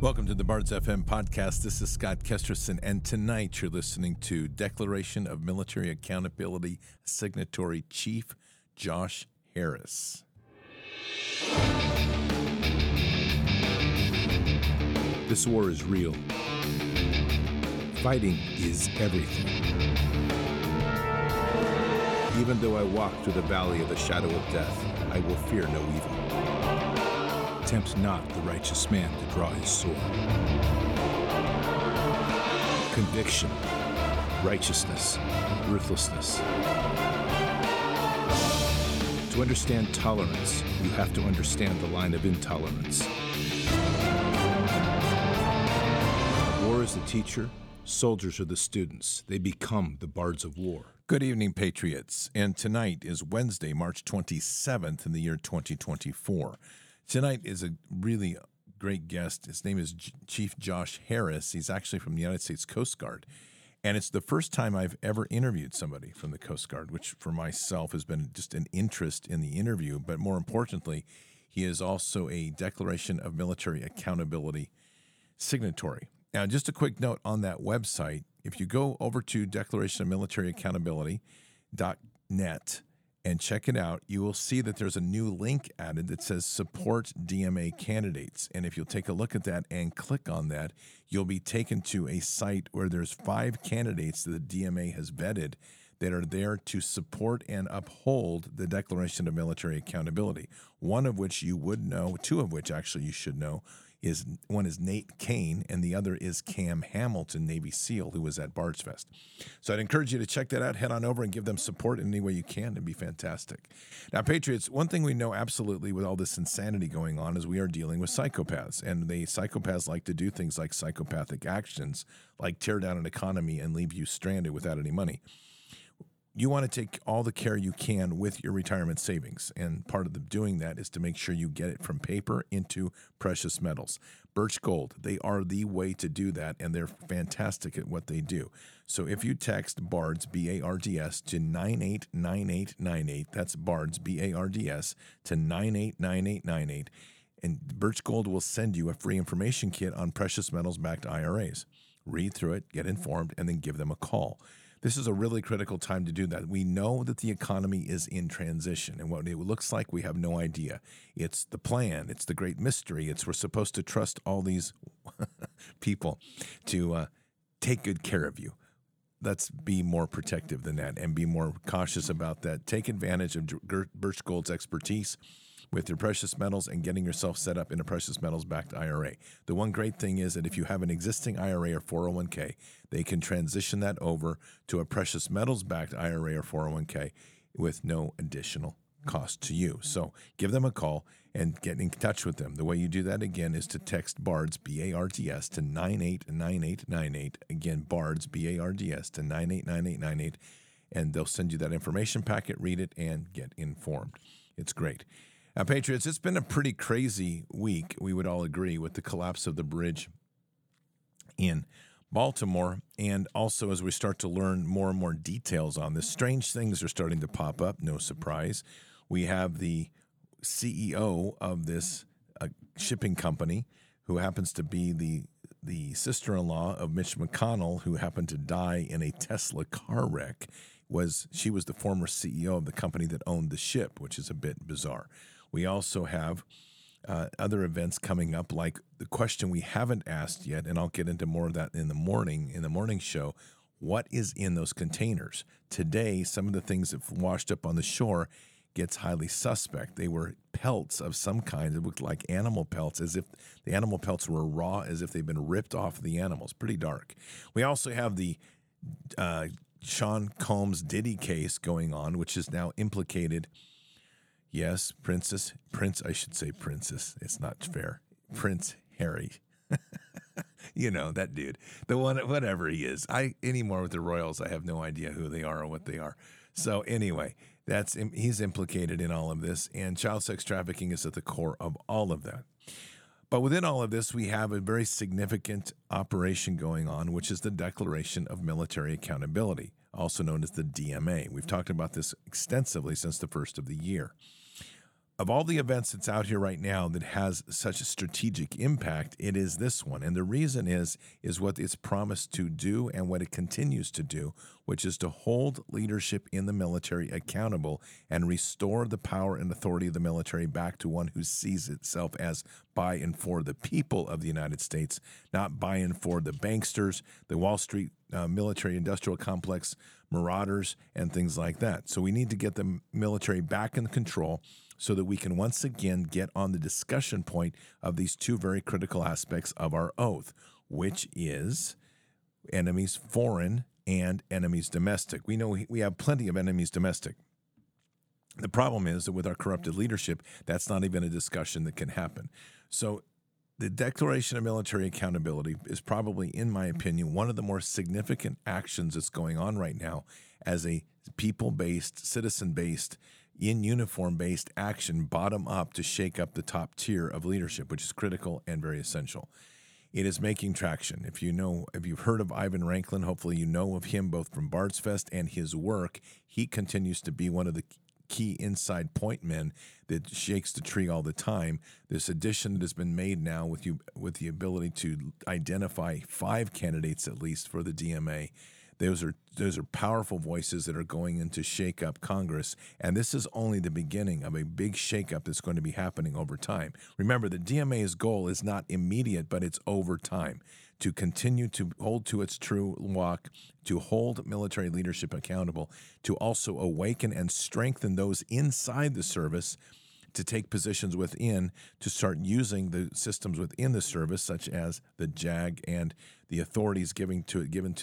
Welcome to the Bards FM podcast. This is Scott Kesterson, and tonight you're listening to Declaration of Military Accountability Signatory Chief Josh Harris. This war is real. Fighting is everything. Even though I walk through the valley of the shadow of death, I will fear no evil. Tempt not the righteous man to draw his sword. Conviction, righteousness, ruthlessness. To understand tolerance, you have to understand the line of intolerance. War is the teacher, soldiers are the students. They become the bards of war. Good evening, Patriots. And tonight is Wednesday, March 27th in the year 2024. Tonight is a really great guest. His name is Chief Josh Harris. He's actually from the United States Coast Guard. And it's the first time I've ever interviewed somebody from the Coast Guard, which for myself has been just an interest in the interview. But more importantly, he is also a Declaration of Military Accountability signatory. Now, just a quick note on that website. If you go over to declarationofmilitary.accountability.net and check it out, you will see that there's a new link added that says Support DMA Candidates. And if you'll take a look at that and click on that, you'll be taken to a site where there's 5 candidates that the DMA has vetted that are there to support and uphold the Declaration of Military Accountability. One of which you would know, 2 of which actually you should know, one is Nate Kane, and the other is Cam Hamilton, Navy SEAL, who was at Bards Fest. So I'd encourage you to check that out. Head on over and give them support in any way you can. It'd be fantastic. Now, Patriots, one thing we know absolutely with all this insanity going on is we are dealing with psychopaths, and the psychopaths like to do things like psychopathic actions, like tear down an economy and leave you stranded without any money. You want to take all the care you can with your retirement savings, and part of doing that is to make sure you get it from paper into precious metals. Birch Gold, they are the way to do that, and they're fantastic at what they do. So if you text BARDS, B-A-R-D-S, to 989898, that's BARDS, B-A-R-D-S, to 989898, and Birch Gold will send you a free information kit on precious metals-backed IRAs. Read through it, get informed, and then give them a call. This is a really critical time to do that. We know that the economy is in transition, and what it looks like, we have no idea. It's the plan. It's the great mystery. It's we're supposed to trust all these people to take good care of you. Let's be more protective than that and be more cautious about that. Take advantage of Birch Gold's expertise with your precious metals and getting yourself set up in a precious metals-backed IRA. The one great thing is that if you have an existing IRA or 401k, they can transition that over to a precious metals-backed IRA or 401k with no additional cost to you. So give them a call and get in touch with them. The way you do that, again, is to text BARDS, B-A-R-D-S, to 989898. Again, BARDS, B-A-R-D-S, to 989898. And they'll send you that information packet, read it, and get informed. It's great. Now, Patriots, it's been a pretty crazy week, we would all agree, with the collapse of the bridge in Baltimore. And also, as we start to learn more and more details on this, strange things are starting to pop up, no surprise. We have the CEO of this shipping company, who happens to be the sister-in-law of Mitch McConnell, who happened to die in a Tesla car wreck. She was the former CEO of the company that owned the ship, which is a bit bizarre. We also have other events coming up, like the question we haven't asked yet, and I'll get into more of that in the morning show. What is in those containers? Today, some of the things that washed up on the shore gets highly suspect. They were pelts of some kind. It looked like animal pelts, as if the animal pelts were raw, as if they've been ripped off of the animals. Pretty dark. We also have the Sean Combs Diddy case going on, which is now implicated. Yes, Prince, it's not fair. Prince Harry. You know, that dude. The one, whatever he is. Anymore with the royals, I have no idea who they are or what they are. So anyway, he's implicated in all of this, and child sex trafficking is at the core of all of that. But within all of this, we have a very significant operation going on, which is the Declaration of Military Accountability, also known as the DMA. We've talked about this extensively since the first of the year. of all the events that's out here right now that has such a strategic impact, it is this one. And the reason is what it's promised to do and what it continues to do, which is to hold leadership in the military accountable and restore the power and authority of the military back to one who sees itself as by and for the people of the United States, not by and for the banksters, the Wall Street military industrial complex marauders, and things like that. So we need to get the military back in control so that we can once again get on the discussion point of these two very critical aspects of our oath, which is enemies foreign and enemies domestic. We know we have plenty of enemies domestic. The problem is that with our corrupted leadership, that's not even a discussion that can happen. So the Declaration of Military Accountability is probably, in my opinion, one of the more significant actions that's going on right now as a people-based, citizen-based, in-uniform-based action bottom up to shake up the top tier of leadership, which is critical and very essential. It is making traction. If you've heard of Ivan Ranklin, hopefully you know of him both from Bard's Fest and his work. He continues to be one of the key inside point men that shakes the tree all the time. This addition that has been made now with the ability to identify 5 candidates at least for the DMA. Those are powerful voices that are going in to shake up Congress, and this is only the beginning of a big shakeup that's going to be happening over time. Remember, the DMA's goal is not immediate, but it's over time, to continue to hold to its true walk, to hold military leadership accountable, to also awaken and strengthen those inside the service to take positions within, to start using the systems within the service, such as the JAG and the authorities given to them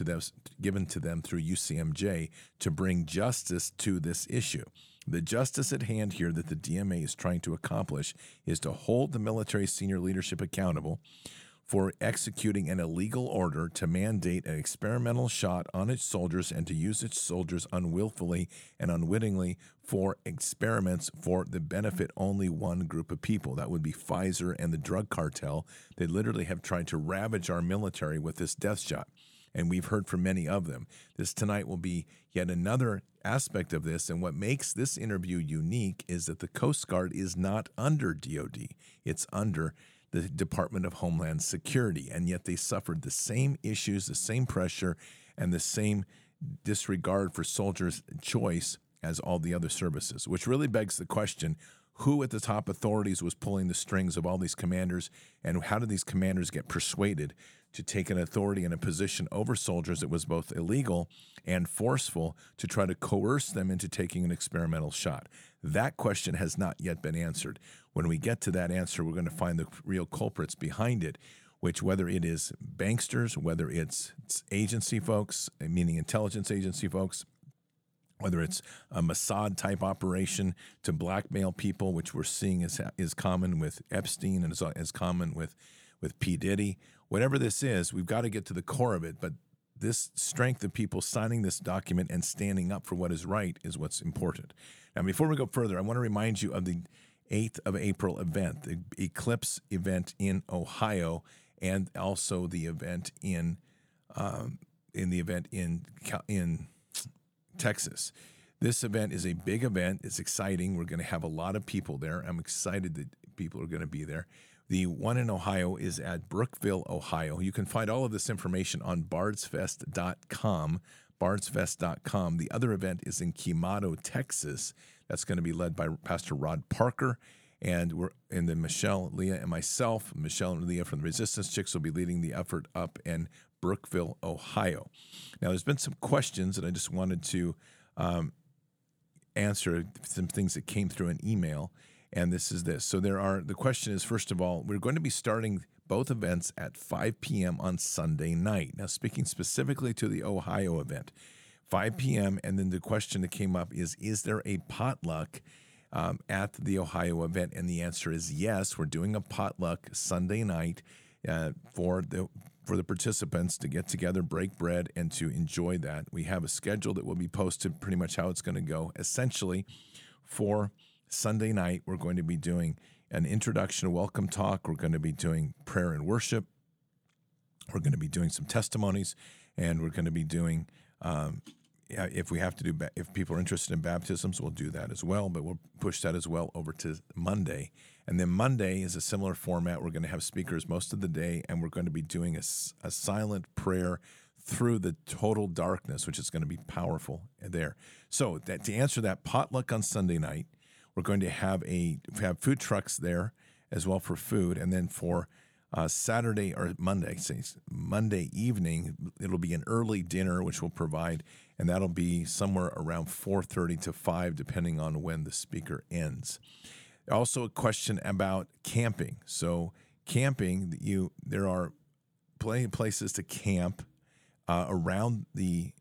through UCMJ to bring justice to this issue. The justice at hand here that the DMA is trying to accomplish is to hold the military senior leadership accountable for executing an illegal order to mandate an experimental shot on its soldiers and to use its soldiers unwillfully and unwittingly for experiments for the benefit only one group of people. That would be Pfizer and the drug cartel. They literally have tried to ravage our military with this death shot, and we've heard from many of them. This tonight will be yet another aspect of this, and what makes this interview unique is that the Coast Guard is not under DOD. It's under the Department of Homeland Security, and yet they suffered the same issues, the same pressure, and the same disregard for soldiers' choice as all the other services, which really begs the question, who at the top authorities was pulling the strings of all these commanders, and how did these commanders get persuaded to take an authority and a position over soldiers that was both illegal and forceful to try to coerce them into taking an experimental shot? That question has not yet been answered. When we get to that answer, we're going to find the real culprits behind it, which whether it is banksters, whether it's agency folks, meaning intelligence agency folks, whether it's a Mossad-type operation to blackmail people, which we're seeing is common with Epstein and is common with P. Diddy. Whatever this is, we've got to get to the core of it. But this strength of people signing this document and standing up for what is right is what's important. Now, before we go further, I want to remind you of the 8th of April event, the Eclipse event in Ohio, and also the event in Texas. This event is a big event. It's exciting. We're going to have a lot of people there. I'm excited that people are going to be there. The one in Ohio is at Brookville, Ohio. You can find all of this information on bardsfest.com, bardsfest.com. The other event is in Quemado, Texas. That's going to be led by Pastor Rod Parker. And then Michelle, Leah, and myself, Michelle and Leah from the Resistance Chicks will be leading the effort up in Brookville, Ohio. Now, there's been some questions that I just wanted to answer, some things that came through an email, and this is this. So the question is, first of all, we're going to be starting both events at 5 p.m. on Sunday night. Now, speaking specifically to the Ohio event, 5 p.m., and then the question that came up is there a potluck at the Ohio event? And the answer is yes. We're doing a potluck Sunday night for the participants to get together, break bread, and to enjoy that. We have a schedule that will be posted, pretty much how it's going to go. Essentially, for Sunday night, we're going to be doing an introduction, a welcome talk. We're going to be doing prayer and worship. We're going to be doing some testimonies, and we're going to be doing if we have to if people are interested in baptisms, we'll do that as well. But we'll push that as well over to Monday. And then Monday is a similar format. We're going to have speakers most of the day, and we're going to be doing a silent prayer through the total darkness, which is going to be powerful there. So to answer that, potluck on Sunday night, we're going to have food trucks there as well for food, and then for Saturday or Monday evening, it'll be an early dinner, which we'll provide, and that'll be somewhere around 4:30 to 5, depending on when the speaker ends. Also, a question about camping. So, camping, there are plenty of places to camp around the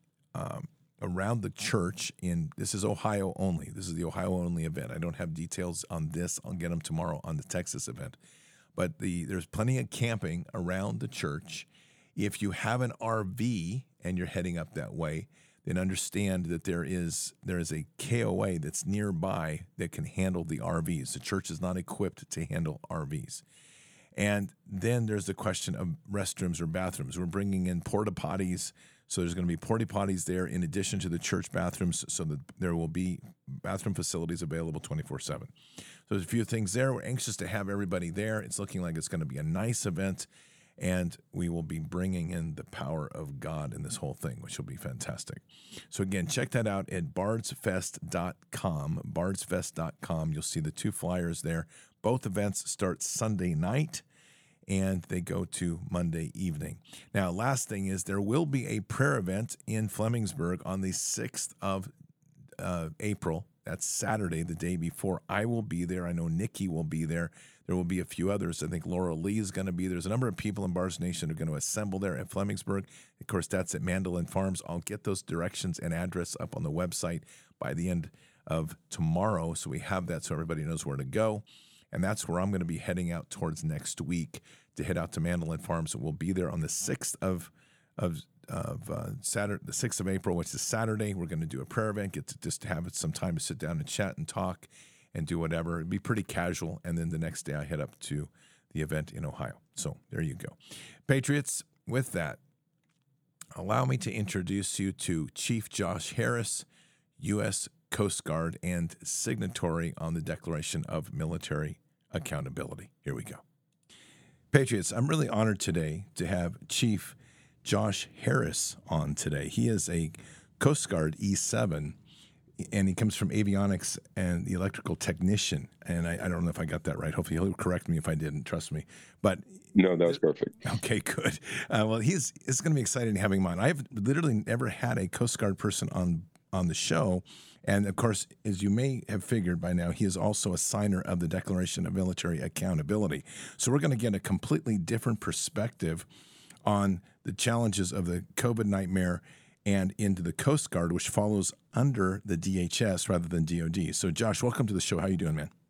church. This is Ohio only. This is the Ohio only event. I don't have details on this. I'll get them tomorrow on the Texas event. But there's plenty of camping around the church. If you have an RV and you're heading up that way, then understand that there is a KOA that's nearby that can handle the RVs. The church is not equipped to handle RVs. And then there's the question of restrooms or bathrooms. We're bringing in porta potties. So there's going to be porta potties there in addition to the church bathrooms, so that there will be bathroom facilities available 24/7. So there's a few things there. We're anxious to have everybody there. It's looking like it's going to be a nice event, and we will be bringing in the power of God in this whole thing, which will be fantastic. So again, check that out at bardsfest.com, bardsfest.com. You'll see the 2 flyers there. Both events start Sunday night, and they go to Monday evening. Now, last thing is there will be a prayer event in Flemingsburg on the 6th of April. That's Saturday, the day before. I will be there. I know Nikki will be there. There will be a few others. I think Laura Lee is going to be there. There's a number of people in Bards Nation who are going to assemble there at Flemingsburg. Of course, that's at Mandolin Farms. I'll get those directions and address up on the website by the end of tomorrow, so we have that so everybody knows where to go. And that's where I'm going to be heading out towards next week to head out to Mandolin Farms. We'll be there on the 6th of Saturday, the 6th of April, which is Saturday. We're going to do a prayer event, get to just have some time to sit down and chat and talk and do whatever. It'd be pretty casual. And then the next day I head up to the event in Ohio. So there you go. Patriots, with that, allow me to introduce you to Chief Josh Harris, U.S. Coast Guard and signatory on the Declaration of Military Accountability. Here we go. Patriots, I'm really honored today to have Chief Josh Harris on today. He is a Coast Guard E7, and he comes from avionics and the electrical technician. And I don't know if I got that right. Hopefully he'll correct me if I didn't. Trust me. But no, that was perfect. Okay, good. Well, it's going to be exciting having him on. I've literally never had a Coast Guard person on the show. And, of course, as you may have figured by now, he is also a signer of the Declaration of Military Accountability. So we're going to get a completely different perspective on the challenges of the COVID nightmare and into the Coast Guard, which follows under the DHS rather than DOD. So, Josh, welcome to the show. How are you doing, man?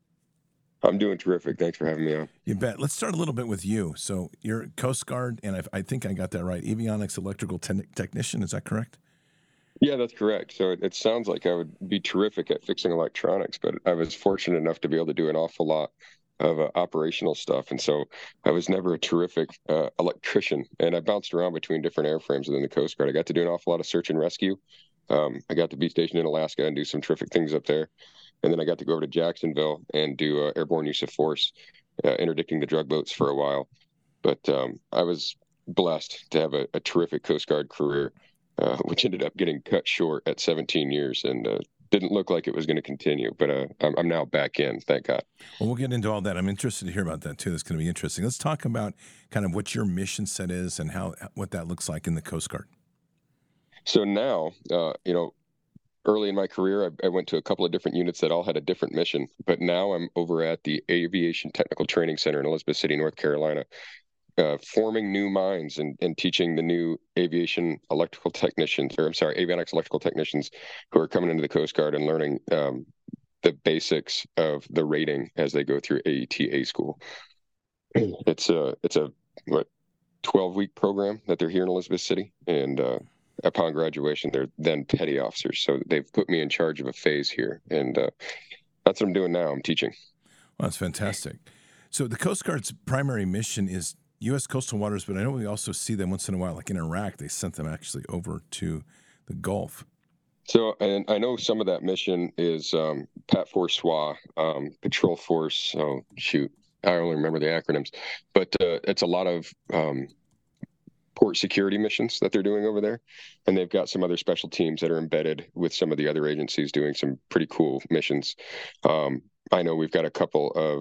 I'm doing terrific. Thanks for having me on. You bet. Let's start a little bit with you. So you're Coast Guard, and I think I got that right, avionics electrical technician. Is that correct? Yeah, that's correct. So it sounds like I would be terrific at fixing electronics, but I was fortunate enough to be able to do an awful lot of operational stuff. And so I was never a terrific electrician, and I bounced around between different airframes within the Coast Guard. I got to do an awful lot of search and rescue. I got to be stationed in Alaska and do some terrific things up there. And then I got to go over to Jacksonville and do airborne use of force, interdicting the drug boats for a while. But I was blessed to have a terrific Coast Guard career, which ended up getting cut short at 17 years and didn't look like it was going to continue. But I'm now back in, thank God. Well, we'll get into all that. I'm interested to hear about that, too. That's going to be interesting. Let's talk about kind of what your mission set is and what that looks like in the Coast Guard. So now, early in my career, I went to a couple of different units that all had a different mission. But now I'm over at the Aviation Technical Training Center in Elizabeth City, North Carolina, forming new minds and teaching the new avionics electrical technicians who are coming into the Coast Guard and learning the basics of the rating as they go through AETA school. It's a 12-week program that they're here in Elizabeth City, and upon graduation, they're then petty officers. So they've put me in charge of a phase here, and that's what I'm doing now. I'm teaching. Well, that's fantastic. So the Coast Guard's primary mission is U.S. coastal waters, but I know we also see them once in a while, like in Iraq, they sent them actually over to the Gulf. So, and I know some of that mission is Pat Force SWA, Patrol Force. Oh, shoot. I only remember the acronyms, but it's a lot of port security missions that they're doing over there. And they've got some other special teams that are embedded with some of the other agencies doing some pretty cool missions. I know we've got a couple of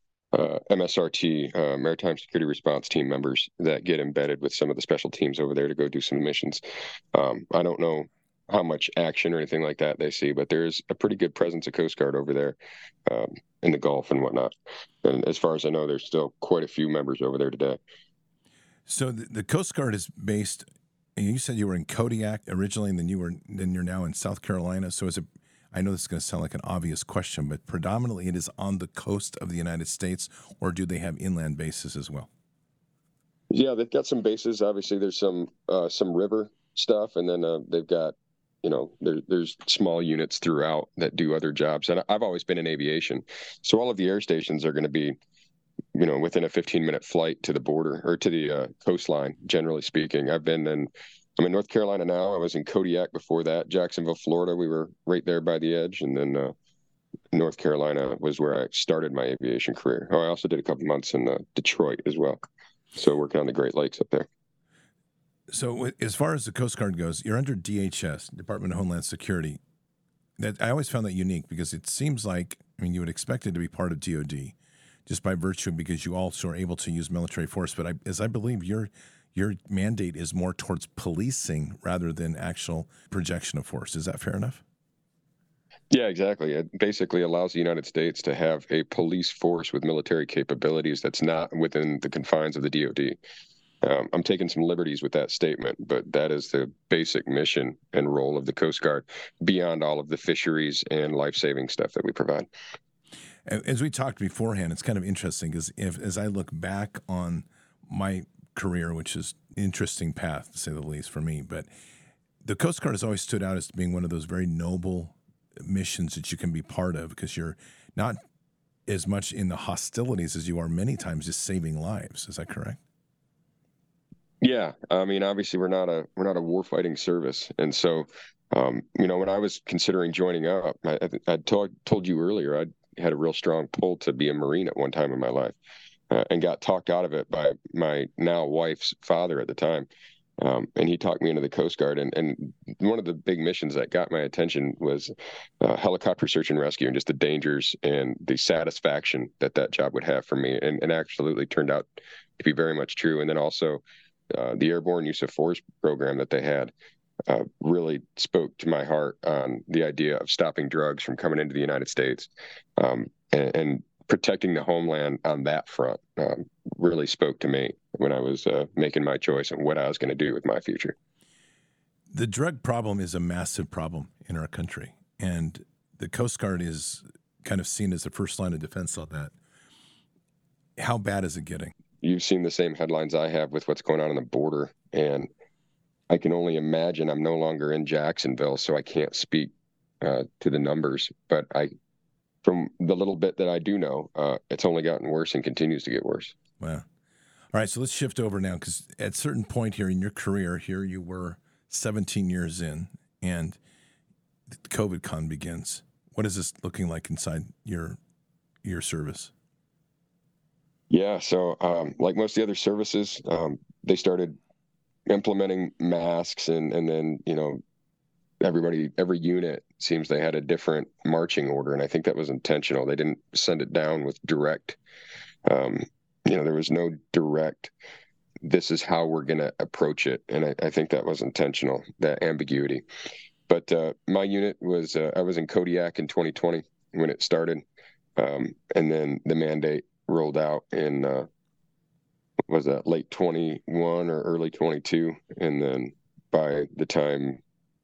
MSRT, Maritime Security Response Team members that get embedded with some of the special teams over there to go do some missions. I don't know how much action or anything like that they see, but there's a pretty good presence of Coast Guard over there in the Gulf and whatnot. And as far as I know, there's still quite a few members over there today. So the Coast Guard is based. You said you were in Kodiak originally, and then you're now in South Carolina. So is it? I know this is going to sound like an obvious question, but predominantly it is on the coast of the United States, or do they have inland bases as well? Yeah, they've got some bases. Obviously, there's some river stuff, and then they've got, there's small units throughout that do other jobs. And I've always been in aviation, so all of the air stations are going to be, within a 15-minute flight to the border or to the coastline. Generally speaking, I'm in North Carolina now. I was in Kodiak before that. Jacksonville, Florida. We were right there by the edge, and then North Carolina was where I started my aviation career. Oh, I also did a couple months in Detroit as well. So working on the Great Lakes up there. So as far as the Coast Guard goes, you're under DHS, Department of Homeland Security. That I always found that unique because it seems like, you would expect it to be part of DOD just by virtue because you also are able to use military force. But as I believe your mandate is more towards policing rather than actual projection of force. Is that fair enough? Yeah, exactly. It basically allows the United States to have a police force with military capabilities that's not within the confines of the DoD. I'm taking some liberties with that statement, but that is the basic mission and role of the Coast Guard beyond all of the fisheries and life-saving stuff that we provide. As we talked beforehand, it's kind of interesting because as I look back on my career, which is an interesting path to say the least for me, but the Coast Guard has always stood out as being one of those very noble missions that you can be part of because you're not as much in the hostilities as you are many times just saving lives. Is that correct? Yeah, I mean, obviously we're not a warfighting service, and so when I was considering joining up, I told you earlier I had a real strong pull to be a Marine at one time in my life, and got talked out of it by my now wife's father at the time. And he talked me into the Coast Guard. And one of the big missions that got my attention was helicopter search and rescue and just the dangers and the satisfaction that that job would have for me. And absolutely turned out to be very much true. And then also the airborne use of force program that they had really spoke to my heart on the idea of stopping drugs from coming into the United States. And protecting the homeland on that front really spoke to me when I was making my choice on what I was going to do with my future. The drug problem is a massive problem in our country, and the Coast Guard is kind of seen as the first line of defense on that. How bad is it getting? You've seen the same headlines I have with what's going on the border, and I can only imagine. I'm no longer in Jacksonville, so I can't speak to the numbers, but from the little bit that I do know, it's only gotten worse and continues to get worse. Wow. All right, so let's shift over now because at a certain point here in your career, here you were 17 years in, and the COVID con begins. What is this looking like inside your service? Yeah, so like most of the other services, they started implementing masks, and then every unit seems they had a different marching order, and I think that was intentional. They didn't send it down with direct. There was no direct. This is how we're going to approach it, and I think that was intentional. That ambiguity. But my unit was I was in Kodiak in 2020 when it started, and then the mandate rolled out in was that late 21 or early 22, and then by the time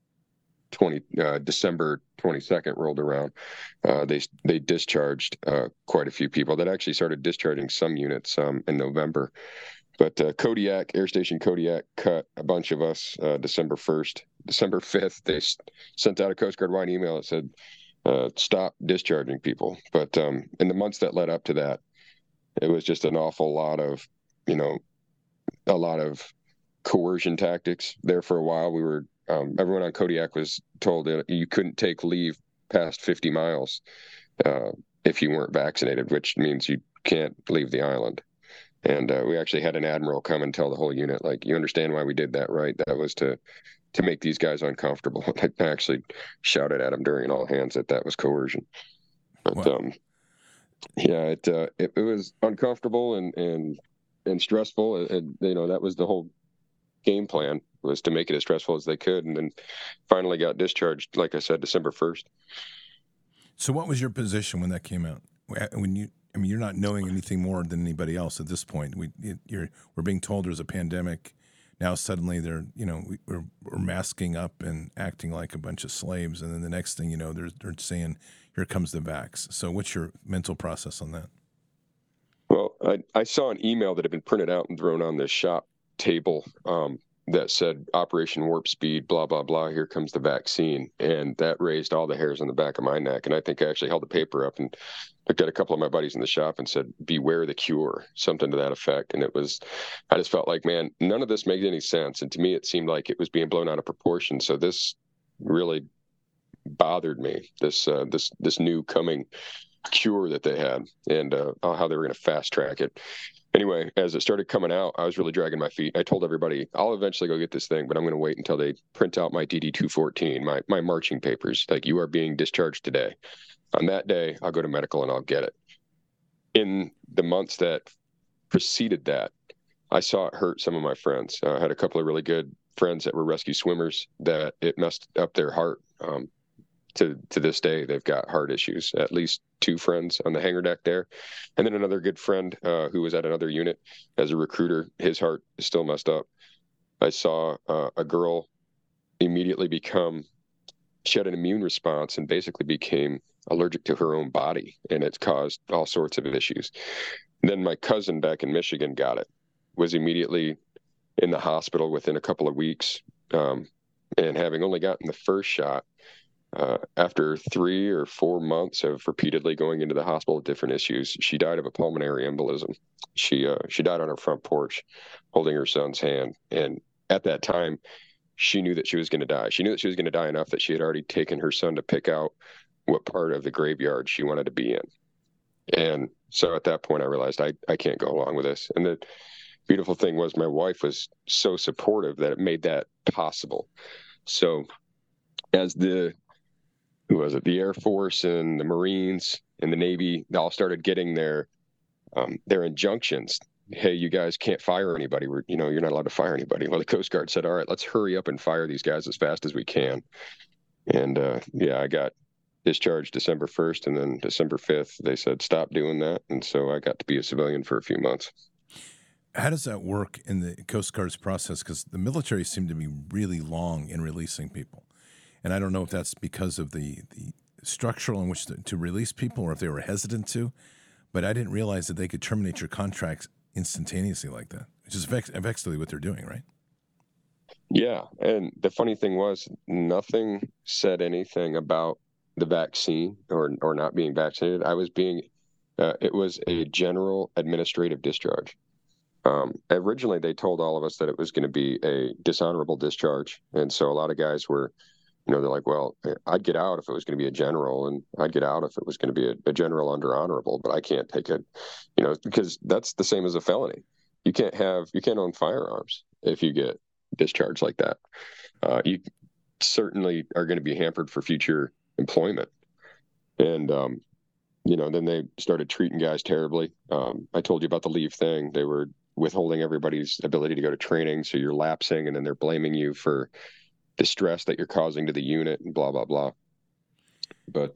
December 22nd rolled around, they discharged quite a few people. That actually started discharging some units in November. But Kodiak, Air Station Kodiak, cut a bunch of us December 1st. December 5th, they sent out a Coast Guard-wide email that said, stop discharging people. But in the months that led up to that, it was just an awful lot of, a lot of coercion tactics there for a while. We were Everyone on Kodiak was told that you couldn't take leave past 50 miles if you weren't vaccinated, which means you can't leave the island. And we actually had an admiral come and tell the whole unit, like, you understand why we did that, right? That was to make these guys uncomfortable. I actually shouted at him during all hands that was coercion. But wow. yeah, it was uncomfortable and stressful. And that was the whole game plan, was to make it as stressful as they could. And then finally got discharged, like I said, December 1st. So what was your position when that came out? You're not knowing anything more than anybody else at this point. We're being told there's a pandemic. Now suddenly we're masking up and acting like a bunch of slaves, and then the next thing you know, they're saying, "Here comes the vax." So what's your mental process on that? Well, I saw an email that had been printed out and thrown on the shop table that said Operation Warp Speed, blah, blah, blah, here comes the vaccine. And that raised all the hairs on the back of my neck. And I think I actually held the paper up and looked at a couple of my buddies in the shop and said, beware the cure, something to that effect. And I just felt like, man, none of this makes any sense. And to me, it seemed like it was being blown out of proportion. So this really bothered me, this new coming cure that they had, and how they were going to fast track it. Anyway, as it started coming out, I was really dragging my feet. I told everybody, I'll eventually go get this thing, but I'm going to wait until they print out my DD-214, my marching papers. Like, you are being discharged today. On that day, I'll go to medical and I'll get it. In the months that preceded that, I saw it hurt some of my friends. I had a couple of really good friends that were rescue swimmers that it messed up their heart. To this day, they've got heart issues. At least 2 friends on the hangar deck there. And then another good friend who was at another unit as a recruiter, his heart is still messed up. I saw a girl immediately she had an immune response and basically became allergic to her own body, and it's caused all sorts of issues. And then my cousin back in Michigan got it, was immediately in the hospital within a couple of weeks, and having only gotten the first shot, after 3 or 4 months of repeatedly going into the hospital with different issues, she died of a pulmonary embolism. She died on her front porch holding her son's hand. And at that time, she knew that she was going to die. She knew that she was going to die enough that she had already taken her son to pick out what part of the graveyard she wanted to be in. And so at that point, I realized I can't go along with this. And the beautiful thing was my wife was so supportive that it made that possible. So as the Air Force and the Marines and the Navy, they all started getting their injunctions. Hey, you guys can't fire anybody. You're not allowed to fire anybody. Well, the Coast Guard said, all right, let's hurry up and fire these guys as fast as we can. And I got discharged December 1st, and then December 5th, they said, stop doing that. And so I got to be a civilian for a few months. How does that work in the Coast Guard's process? Because the military seemed to be really long in releasing people. And I don't know if that's because of the structural in which to release people, or if they were hesitant to, but I didn't realize that they could terminate your contracts instantaneously like that, which is effectively what they're doing, right? Yeah. And the funny thing was, nothing said anything about the vaccine or not being vaccinated. It was a general administrative discharge. Originally, they told all of us that it was going to be a dishonorable discharge. And so a lot of guys were, they're like, well, I'd get out if it was going to be a general, and I'd get out if it was going to be a general under honorable, but I can't take it, because that's the same as a felony. You can't own firearms if you get discharged like that. You certainly are going to be hampered for future employment. And, then they started treating guys terribly. I told you about the leave thing. They were withholding everybody's ability to go to training. So you're lapsing, and then they're blaming you for the stress that you're causing to the unit and blah, blah, blah. But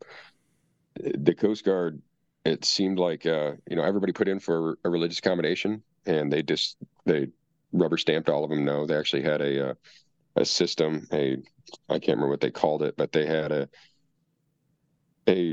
the Coast Guard, it seemed like, everybody put in for a religious accommodation, and they rubber stamped all of them. No, they actually had a system, I can't remember what they called it, but they had I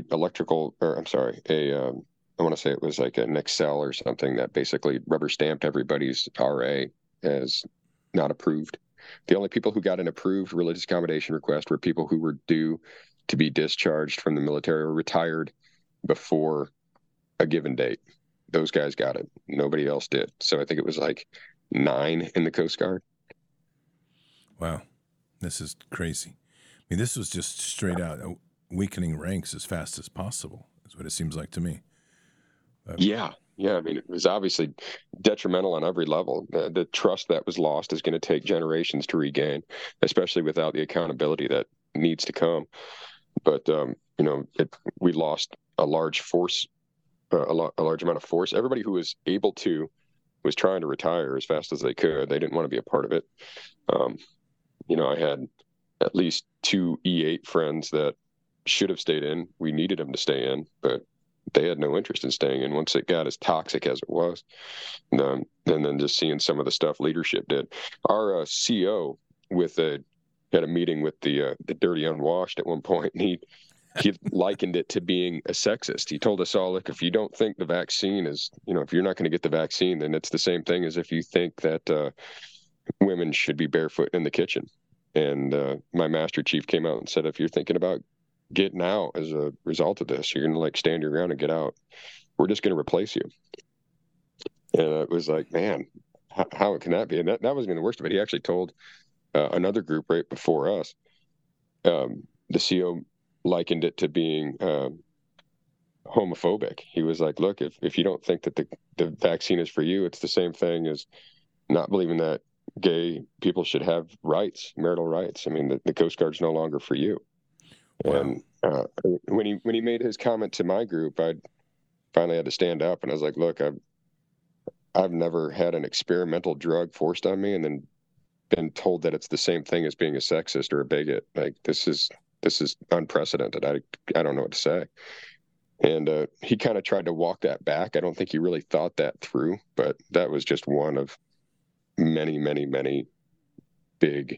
want to say it was like an Excel or something that basically rubber stamped everybody's RA as not approved. The only people who got an approved religious accommodation request were people who were due to be discharged from the military or retired before a given date. Those guys got it. Nobody else did. So I think it was like 9 in the Coast Guard. Wow. This is crazy. I mean, this was just straight out weakening ranks as fast as possible, is what it seems like to me. Yeah. I mean, it was obviously detrimental on every level. The trust that was lost is going to take generations to regain, especially without the accountability that needs to come. But we lost a large force, a large amount of force. Everybody who was able to was trying to retire as fast as they could. They didn't want to be a part of it. I had at least 2 E8 friends that should have stayed in. We needed them to stay in, but they had no interest in staying in once it got as toxic as it was. And then just seeing some of the stuff leadership did. Our CO had a meeting with the Dirty Unwashed at one point, and he likened it to being a sexist. He told us all, look, if you don't think the vaccine is, if you're not going to get the vaccine, then it's the same thing as if you think that women should be barefoot in the kitchen. And my Master Chief came out and said, if you're thinking about getting out as a result of this, you're going to stand your ground and get out. We're just going to replace you. And it was like, man, how can that be? And that wasn't even the worst of it. He actually told another group right before us, the CO likened it to being homophobic. He was like, look, if you don't think that the vaccine is for you, it's the same thing as not believing that gay people should have rights, marital rights. I mean, the Coast Guard's no longer for you. Wow. And when he made his comment to my group, I finally had to stand up, and I was like, look, I've never had an experimental drug forced on me and then been told that it's the same thing as being a sexist or a bigot. Like, this is unprecedented. I don't know what to say. And he kind of tried to walk that back. I don't think he really thought that through, but that was just one of many, many, many big,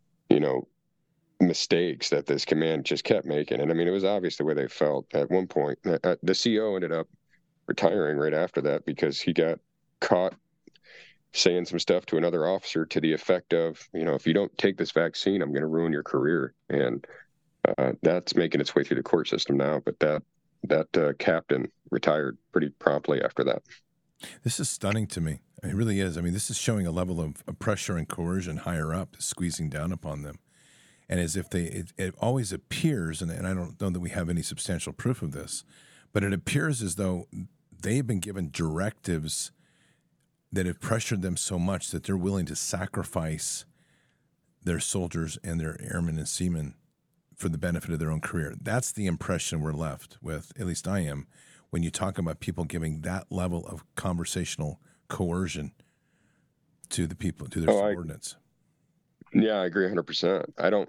mistakes that this command just kept making. And I mean, it was obvious the way they felt at one point. The CO ended up retiring right after that because he got caught saying some stuff to another officer to the effect of, if you don't take this vaccine, I'm going to ruin your career. And that's making its way through the court system now. But that captain retired pretty promptly after that. This is stunning to me. It really is. I mean, this is showing a level of pressure and coercion higher up, squeezing down upon them. And as if it always appears, and I don't know that we have any substantial proof of this, but it appears as though they've been given directives that have pressured them so much that they're willing to sacrifice their soldiers and their airmen and seamen for the benefit of their own career. That's the impression we're left with, at least I am, when you talk about people giving that level of conversational coercion to the people, to their subordinates. I agree 100%.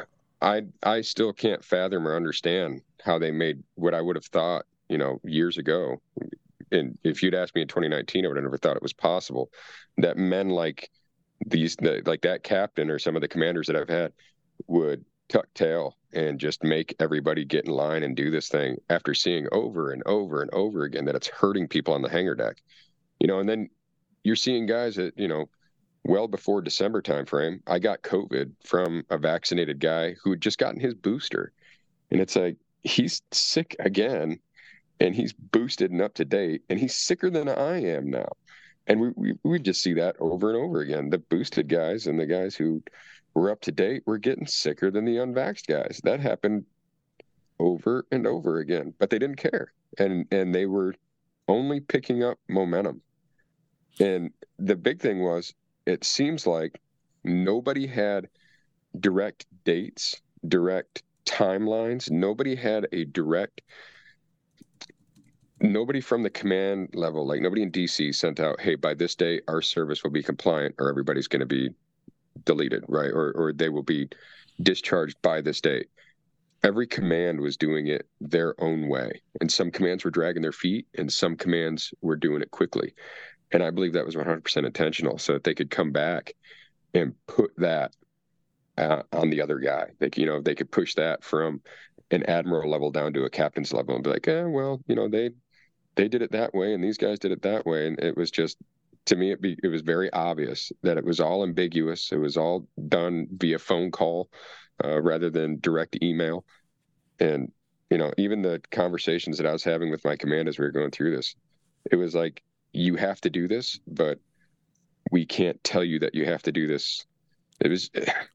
I still can't fathom or understand how they made what I would have thought, years ago. And if you'd asked me in 2019, I would have never thought it was possible that men like like that captain or some of the commanders that I've had would tuck tail and just make everybody get in line and do this thing after seeing over and over and over again that it's hurting people on the hangar deck, and then you're seeing guys that, well before December timeframe, I got COVID from a vaccinated guy who had just gotten his booster. And it's like, he's sick again, and he's boosted and up to date, and he's sicker than I am now. And we just see that over and over again. The boosted guys and the guys who were up to date were getting sicker than the unvaxxed guys. That happened over and over again, but they didn't care. And they were only picking up momentum. And the big thing was, it seems like nobody had direct dates, direct timelines. Nobody had nobody from the command level, like nobody in DC sent out, hey, by this day, our service will be compliant or everybody's going to be deleted, right? Or they will be discharged by this date. Every command was doing it their own way. And some commands were dragging their feet and some commands were doing it quickly. And I believe that was 100% intentional so that they could come back and put that on the other guy. They could push that from an admiral level down to a captain's level and be like, they did it that way and these guys did it that way. And it was just, to me, it was very obvious that it was all ambiguous. It was all done via phone call rather than direct email. And, even the conversations that I was having with my command as we were going through this, it was like, you have to do this, but we can't tell you that you have to do this. It was,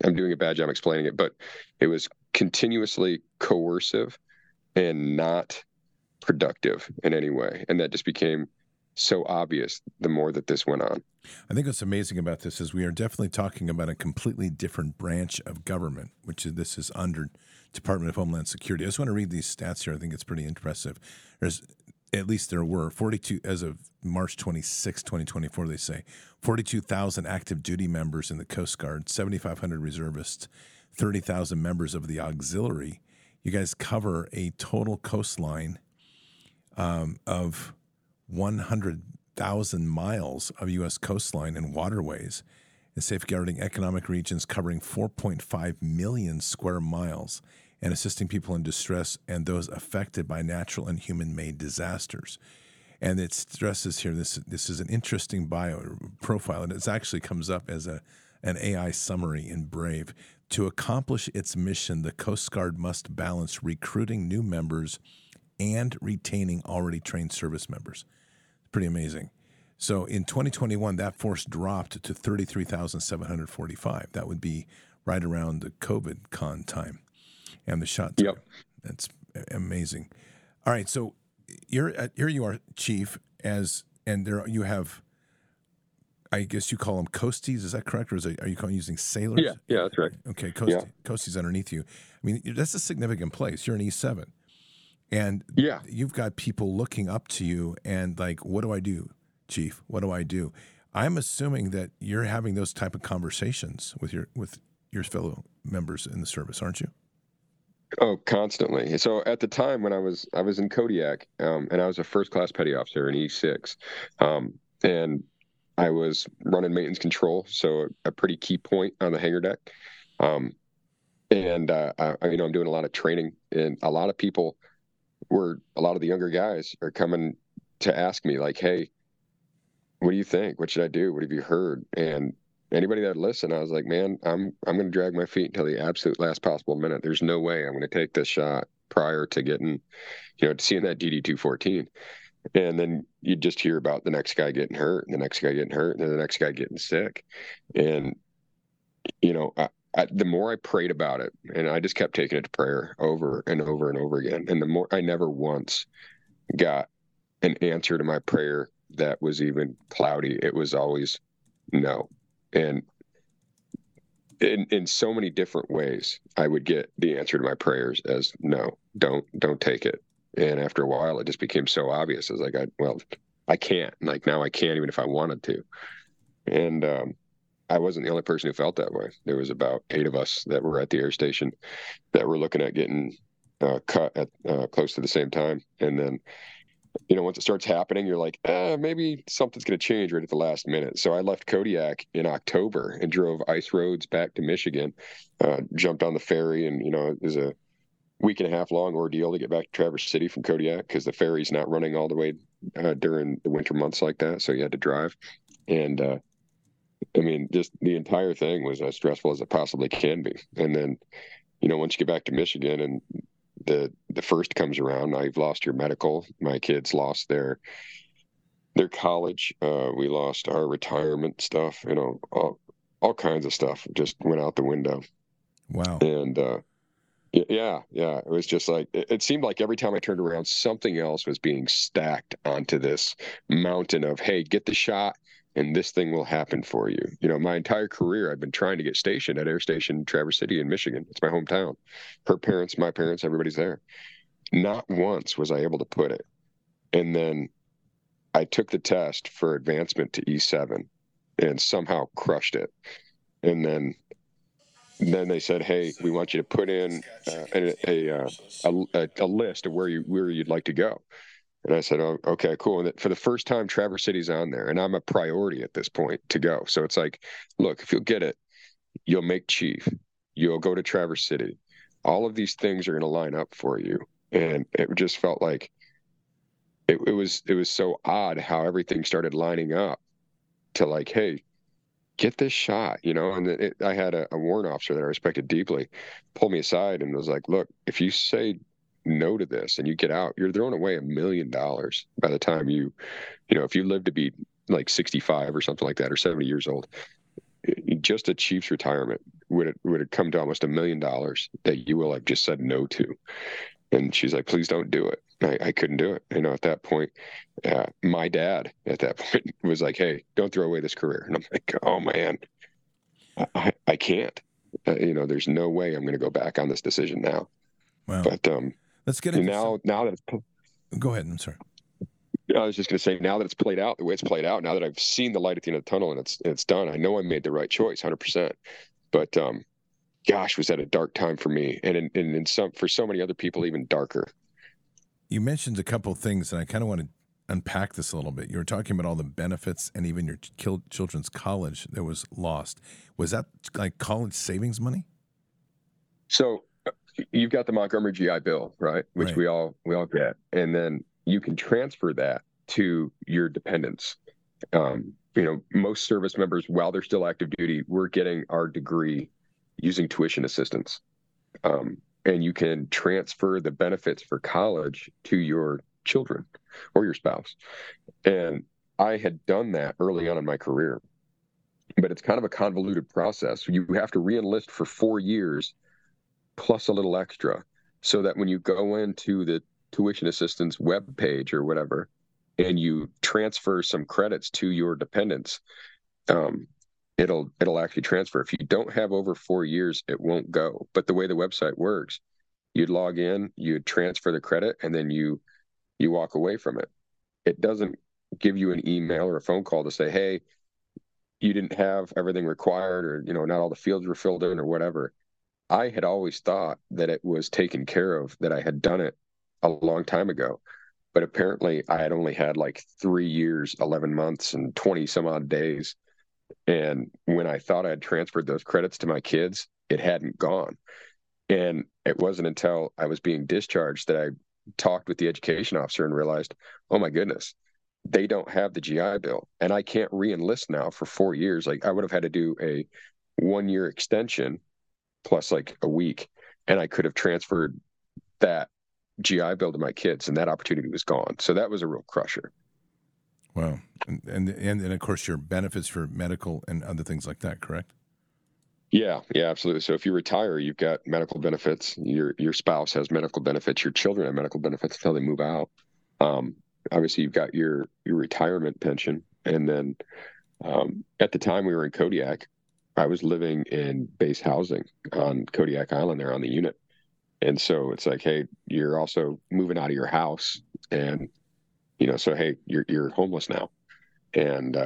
I'm doing a bad job explaining it, but it was continuously coercive and not productive in any way. And that just became so obvious the more that this went on. I think what's amazing about this is we are definitely talking about a completely different branch of government, which is this is under Department of Homeland Security. I just want to read these stats here. I think it's pretty impressive. There were 42, as of March 26, 2024, they say, 42,000 active duty members in the Coast Guard, 7,500 reservists, 30,000 members of the auxiliary. You guys cover a total coastline of 100,000 miles of U.S. coastline and waterways, and safeguarding economic regions covering 4.5 million square miles, and assisting people in distress and those affected by natural and human-made disasters. And it stresses here, this is an interesting bio profile, and it actually comes up as an AI summary in Brave. To accomplish its mission, the Coast Guard must balance recruiting new members and retaining already trained service members. Pretty amazing. So in 2021, that force dropped to 33,745. That would be right around the COVID con time and the shot time. Yep. That's amazing. All right, so here you are, Chief, and there you have, I guess you call them coasties. Is that correct, or are you using sailors? Yeah, that's right. Okay, coasties underneath you. I mean, that's a significant place. You're in E7. And you've got people looking up to you and like, what do I do, Chief? What do I do? I'm assuming that you're having those type of conversations with your fellow members in the service, aren't you? Oh, constantly. So at the time when I was in Kodiak, and I was a first class petty officer in E6, and I was running maintenance control, so a pretty key point on the hangar deck. I'm doing a lot of training, and a lot of the younger guys are coming to ask me like, hey, what do you think? What should I do? What have you heard? And anybody that listened, I was like, man, I'm going to drag my feet until the absolute last possible minute. There's no way I'm going to take this shot prior to getting, to seeing that DD-214. And then you just hear about the next guy getting hurt, and the next guy getting hurt, and then the next guy getting sick. And, the more I prayed about it, and I just kept taking it to prayer over and over and over again. And the more, I never once got an answer to my prayer that was even cloudy. It was always no. And in so many different ways, I would get the answer to my prayers as no, don't take it. And after a while, it just became so obvious. I was like, I can't. Like now I can't even if I wanted to. And I wasn't the only person who felt that way. There was about 8 of us that were at the air station that were looking at getting cut at close to the same time. And then, once it starts happening, you're like, maybe something's going to change right at the last minute. So I left Kodiak in October and drove ice roads back to Michigan, jumped on the ferry, and, it was a week and a half long ordeal to get back to Traverse City from Kodiak because the ferry's not running all the way during the winter months like that. So you had to drive. And, just the entire thing was as stressful as it possibly can be. And then, once you get back to Michigan and the first comes around, now you've lost your medical. My kids lost their college. We lost our retirement stuff, all kinds of stuff just went out the window. Wow. And, yeah. It was just like, it seemed like every time I turned around, something else was being stacked onto this mountain of, hey, get the shot and this thing will happen for you. My entire career, I've been trying to get stationed at Air Station Traverse City in Michigan. It's my hometown. Her parents, my parents, everybody's there. Not once was I able to put it. And then I took the test for advancement to E7 and somehow crushed it. And then they said, hey, we want you to put in a list of where you'd like to go. And I said, oh, okay, cool. And for the first time, Traverse City's on there, and I'm a priority at this point to go. So it's like, look, if you'll get it, you'll make chief. You'll go to Traverse City. All of these things are going to line up for you. And it just felt like it was so odd how everything started lining up to like, hey, get this shot, And I had a warrant officer that I respected deeply pull me aside and was like, look, if you say no to this and you get out, you're throwing away $1 million by the time if you live to be like 65 or something like that, or 70 years old. just a Chiefs retirement would have come to almost $1 million that you will have just said no to. And she's like, please don't do it. I couldn't do it. At that point, my dad at that point was like, hey, don't throw away this career. And I'm like, oh man, I can't. There's no way I'm going to go back on this decision now. Wow. But let's get into now that it's. Go ahead. I'm sorry. I was just going to say, now that it's played out the way it's played out, now that I've seen the light at the end of the tunnel and it's done, I know I made the right choice, 100%. But gosh, was that a dark time for me, and for so many other people, even darker. You mentioned a couple of things, and I kind of want to unpack this a little bit. You were talking about all the benefits and even your children's college that was lost. Was that like college savings money? So you've got the Montgomery GI Bill, right? Which Right. we all get, and then you can transfer that to your dependents. Most service members, while they're still active duty, we're getting our degree using tuition assistance. And you can transfer the benefits for college to your children or your spouse. And I had done that early on in my career, but it's kind of a convoluted process. You have to re-enlist for 4 years plus a little extra, so that when you go into the tuition assistance web page or whatever, and you transfer some credits to your dependents, it'll actually transfer. If you don't have over 4 years, it won't go. But the way the website works, you'd log in, you'd transfer the credit, and then you walk away from it. It doesn't give you an email or a phone call to say, hey, you didn't have everything required, or not all the fields were filled in or whatever. I had always thought that it was taken care of, that I had done it a long time ago. But apparently I had only had like 3 years, 11 months, and 20 some odd days. And when I thought I had transferred those credits to my kids, it hadn't gone. And it wasn't until I was being discharged that I talked with the education officer and realized, oh my goodness, they don't have the GI Bill, and I can't re-enlist now for 4 years. Like, I would have had to do a 1-year extension plus like a week, and I could have transferred that GI Bill to my kids, and that opportunity was gone. So that was a real crusher. Wow. And of course your benefits for medical and other things like that, correct? Yeah, absolutely. So if you retire, you've got medical benefits. Your spouse has medical benefits. Your children have medical benefits until they move out. Obviously, you've got your retirement pension, and then at the time we were in Kodiak, I was living in base housing on Kodiak Island there on the unit. And so it's like, hey, you're also moving out of your house, and so hey, you're homeless now. And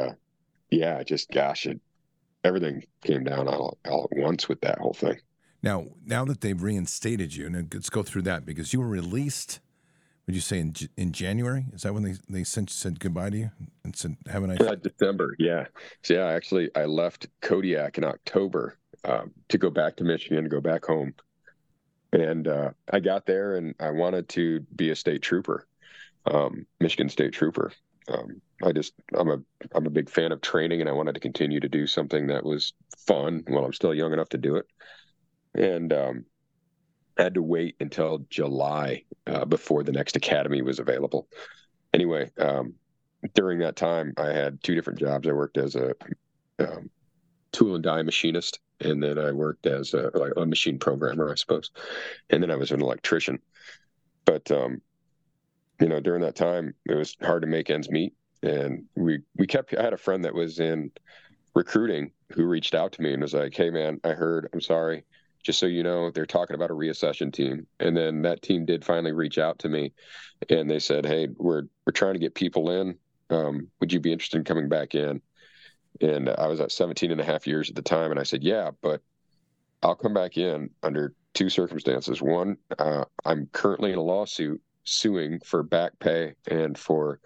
everything came down all at once with that whole thing. Now that they've reinstated you, and let's go through that, because you were released, would you say in January? Is that when they said goodbye to you and said, have a nice December, yeah. So yeah, actually I left Kodiak in October to go back to Michigan, to go back home. And I got there and I wanted to be a state trooper, Michigan State Trooper. I'm a big fan of training, and I wanted to continue to do something that was fun while I'm still young enough to do it. And I had to wait until July before the next academy was available. Anyway, during that time, I had 2 different jobs. I worked as a tool and die machinist, and then I worked as a machine programmer, I suppose. And then I was an electrician. But during that time, it was hard to make ends meet. And I had a friend that was in recruiting who reached out to me and was like, hey man, I'm sorry, just so you know, they're talking about a reaccession team. And then that team did finally reach out to me, and they said, hey, we're trying to get people in. Would you be interested in coming back in? And I was at 17 and a half years at the time. And I said, yeah, but I'll come back in under 2 circumstances. One, I'm currently in a lawsuit suing for back pay and for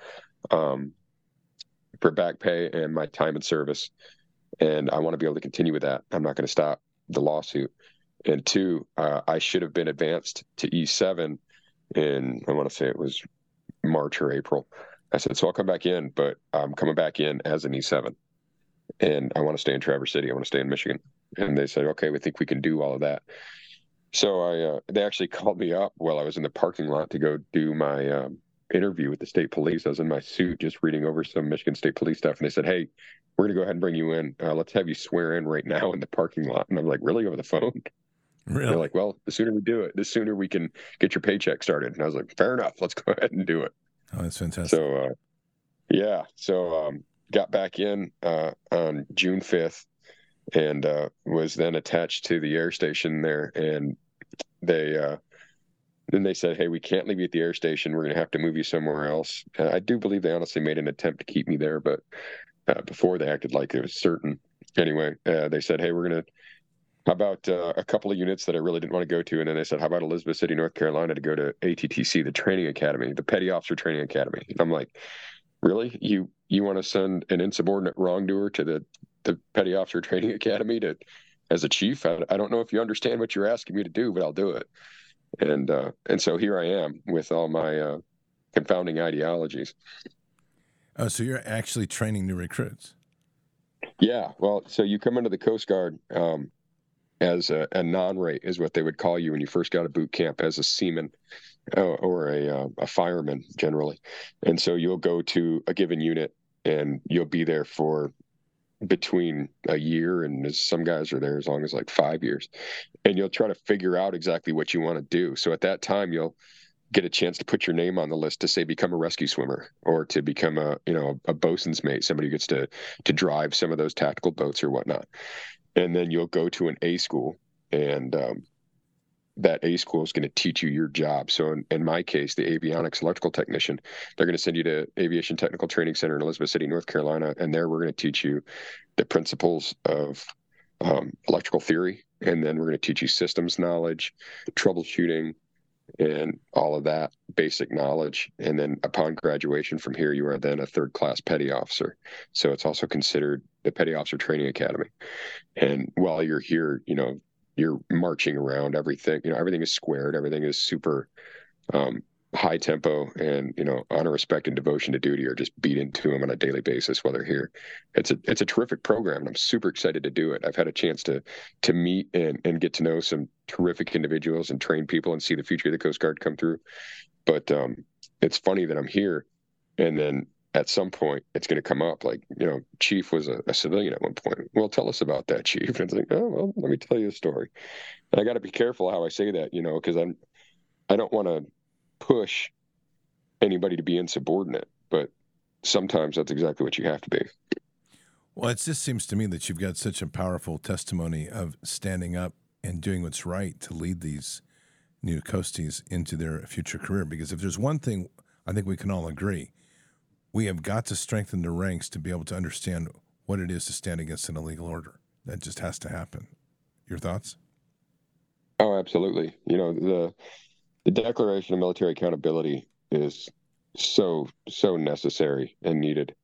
back pay and my time in service. And I want to be able to continue with that. I'm not going to stop the lawsuit. And 2, I should have been advanced to E7 in, I want to say it was March or April. I said, so I'll come back in, but I'm coming back in as an E7. And I want to stay in Traverse City. I want to stay in Michigan. And they said, okay, we think we can do all of that. So they actually called me up while I was in the parking lot to go do my interview with the state police. I was in my suit just reading over some Michigan State Police stuff. And they said, hey, we're going to go ahead and bring you in. Let's have you swear in right now in the parking lot. And I'm like, really, over the phone? Really? They're like, well, the sooner we do it, the sooner we can get your paycheck started. And I was like, fair enough. Let's go ahead and do it. Oh, that's fantastic. So, yeah. So got back in on June 5th and was then attached to the air station there. And then they said, hey, we can't leave you at the air station. We're going to have to move you somewhere else. I do believe they honestly made an attempt to keep me there, but before they acted like it was certain. Anyway, they said, hey, we're going to, how about a couple of units that I really didn't want to go to? And then they said, how about Elizabeth City, North Carolina, to go to ATTC, the training academy, the Petty Officer Training Academy. And I'm like, really? You want to send an insubordinate wrongdoer to the Petty Officer Training Academy as a chief? I don't know if you understand what you're asking me to do, but I'll do it. And so here I am with all my confounding ideologies. Oh, so you're actually training new recruits? Yeah. Well, so you come into the Coast Guard as a non-rate is what they would call you when you first got to boot camp, as a seaman or a fireman generally. And so you'll go to a given unit and you'll be there for between a year, and some guys are there as long as like 5 years, and you'll try to figure out exactly what you want to do. So at that time, you'll get a chance to put your name on the list to say become a rescue swimmer, or to become a bosun's mate, somebody who gets to drive some of those tactical boats or whatnot. And then you'll go to an A school, and that A school is going to teach you your job. So in my case, the avionics electrical technician, they're going to send you to Aviation Technical Training Center in Elizabeth City, North Carolina. And there we're going to teach you the principles of electrical theory. And then we're going to teach you systems knowledge, troubleshooting, and all of that basic knowledge. And then upon graduation from here, you are then a third-class petty officer. So it's also considered the Petty Officer Training Academy. And while you're here, you're marching around, everything is squared, everything is super high tempo, and honor, respect, and devotion to duty are just beat into them on a daily basis while they're here. It's a terrific program, and I'm super excited to do it. I've had a chance to meet and get to know some terrific individuals and train people and see the future of the Coast Guard come through. But it's funny that I'm here, and then at some point it's going to come up like, Chief was a civilian at one point. Well, tell us about that, Chief. And it's like, oh, well, let me tell you a story. And I got to be careful how I say that, because I don't want to push anybody to be insubordinate, but sometimes that's exactly what you have to be. Well, it just seems to me that you've got such a powerful testimony of standing up and doing what's right to lead these new coasties into their future career. Because if there's one thing I think we can all agree, we have got to strengthen the ranks to be able to understand what it is to stand against an illegal order. That just has to happen. Your thoughts? Oh, absolutely. The Declaration of Military Accountability is so necessary and needed.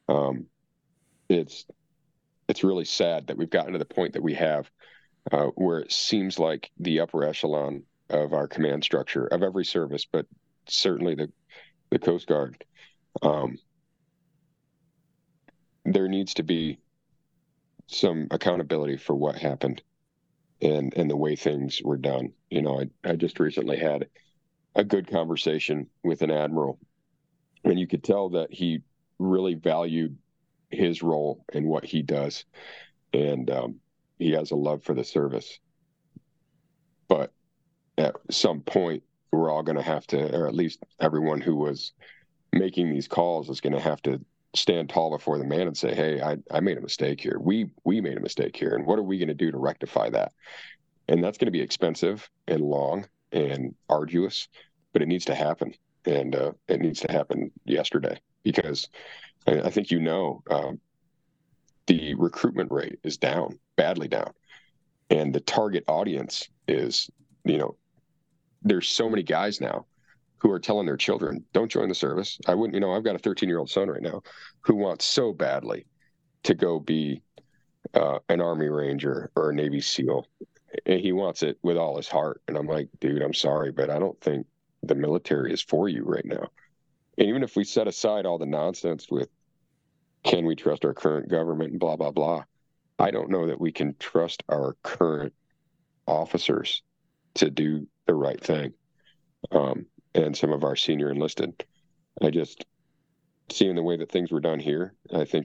It's really sad that we've gotten to the point that we have, where it seems like the upper echelon of our command structure of every service, but certainly the Coast Guard, there needs to be some accountability for what happened and the way things were done. I just recently had a good conversation with an admiral, and you could tell that he really valued his role and what he does, and he has a love for the service. But at some point, we're all going to have to, or at least everyone who was making these calls is going to have to stand tall before the man and say, hey, I made a mistake here. We made a mistake here. And what are we going to do to rectify that? And that's going to be expensive and long and arduous, but it needs to happen. And it needs to happen yesterday, because I think the recruitment rate is down, badly down. And the target audience is, there's so many guys now who are telling their children, don't join the service. I wouldn't, I've got a 13-year-old son right now who wants so badly to go be an Army Ranger or a Navy SEAL. And he wants it with all his heart. And I'm like, dude, I'm sorry, but I don't think the military is for you right now. And even if we set aside all the nonsense with, can we trust our current government and blah, blah, blah, I don't know that we can trust our current officers to do the right thing. And some of our senior enlisted, I just, seeing the way that things were done here, I think that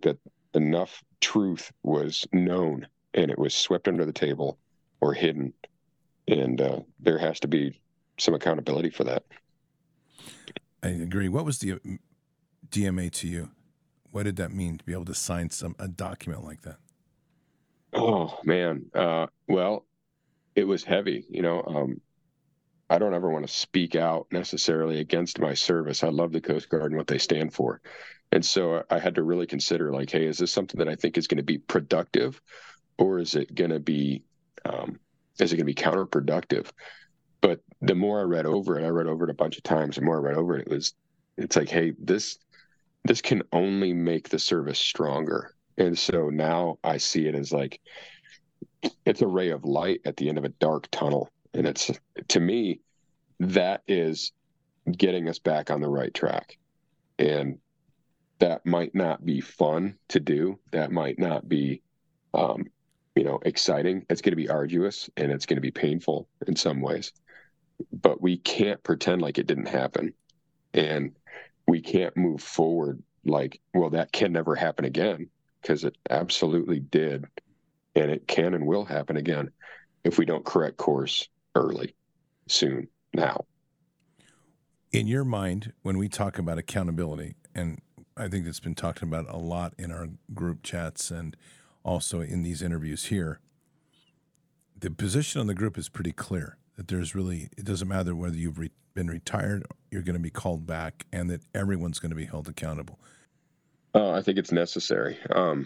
enough truth was known and it was swept under the table or hidden. And there has to be some accountability for that. I agree. What was the DMA to you? What did that mean to be able to sign a document like that? Oh man. Well, it was heavy, I don't ever want to speak out necessarily against my service. I love the Coast Guard and what they stand for. And so I had to really consider, like, hey, is this something that I think is going to be productive, or is it going to be counterproductive? But the more I read over it, I read over it a bunch of times. The more I read over it, it's like, hey, this can only make the service stronger. And so now I see it as like it's a ray of light at the end of a dark tunnel. And it's, to me, that is getting us back on the right track. And that might not be fun to do. That might not be, exciting. It's going to be arduous and it's going to be painful in some ways. But we can't pretend like it didn't happen. And we can't move forward like, well, that can never happen again, because it absolutely did. And it can and will happen again if we don't correct course early, soon, now. In your mind, when we talk about accountability, and I think it's been talked about a lot in our group chats and also in these interviews here, the position on the group is pretty clear that it doesn't matter whether you've been retired, you're going to be called back, and that everyone's going to be held accountable. I think it's necessary.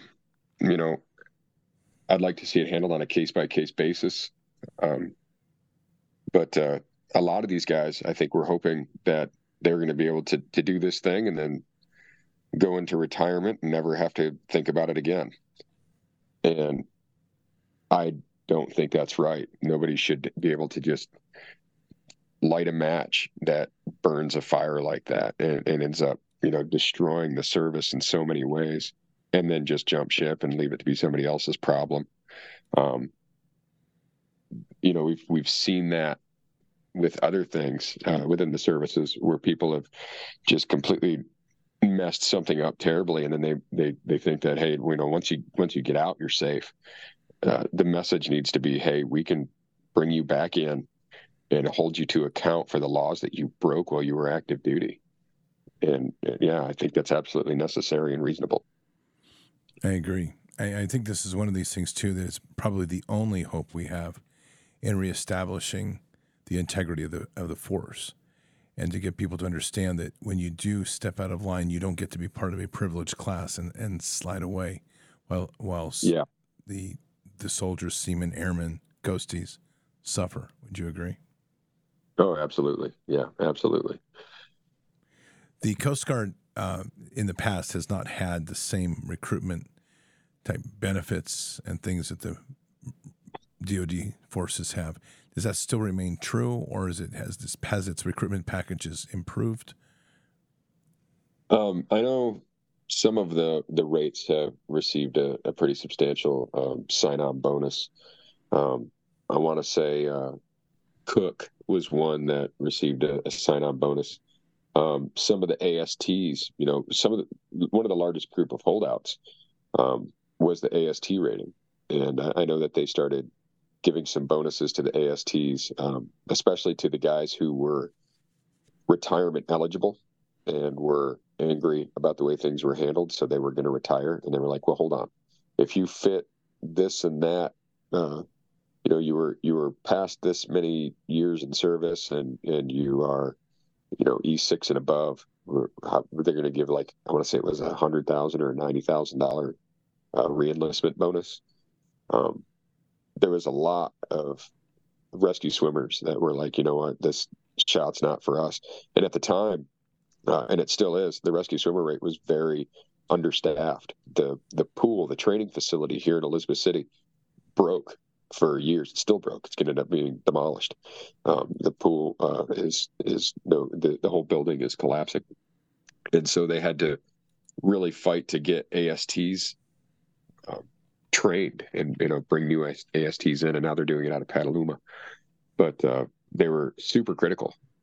I'd like to see it handled on a case-by-case basis. But a lot of these guys, I think we're hoping that they're going to be able to do this thing and then go into retirement and never have to think about it again. And I don't think that's right. Nobody should be able to just light a match that burns a fire like that and ends up, destroying the service in so many ways, and then just jump ship and leave it to be somebody else's problem. We've seen that with other things within the services where people have just completely messed something up terribly, and then they think that, hey, once you get out, you're safe. The message needs to be, hey, we can bring you back in and hold you to account for the laws that you broke while you were active duty. And yeah, I think that's absolutely necessary and reasonable. I agree. I think this is one of these things too that is probably the only hope we have in reestablishing the integrity of the force, and to get people to understand that when you do step out of line, you don't get to be part of a privileged class and slide away while Yeah. the soldiers, seamen, airmen, ghosties suffer. Would you agree? Oh, absolutely. Yeah, absolutely. The Coast Guard in the past has not had the same recruitment type benefits and things that the DoD forces have. Does that still remain true, or has its recruitment packages improved? I know some of the rates have received a pretty substantial sign-on bonus. I want to say Cook was one that received a sign-on bonus. Some of the ASTs, one of the largest group of holdouts was the AST rating. And I know that they started giving some bonuses to the ASTs, especially to the guys who were retirement eligible and were angry about the way things were handled. So they were going to retire. And they were like, well, hold on. If you fit this and that, you were past this many years in service and you are, E6 and above, they're going to give, like, I want to say it was $100,000 or $90,000 reenlistment bonus. There was a lot of rescue swimmers that were like, you know what, this shot's not for us. And at the time, and it still is, the rescue swimmer rate was very understaffed. The pool, the training facility here in Elizabeth City broke for years. It's still broke. It's going to end up being demolished. The pool the whole building is collapsing. And so they had to really fight to get ASTs trained and, bring new ASTs in. And now they're doing it out of Petaluma. But they were super critical.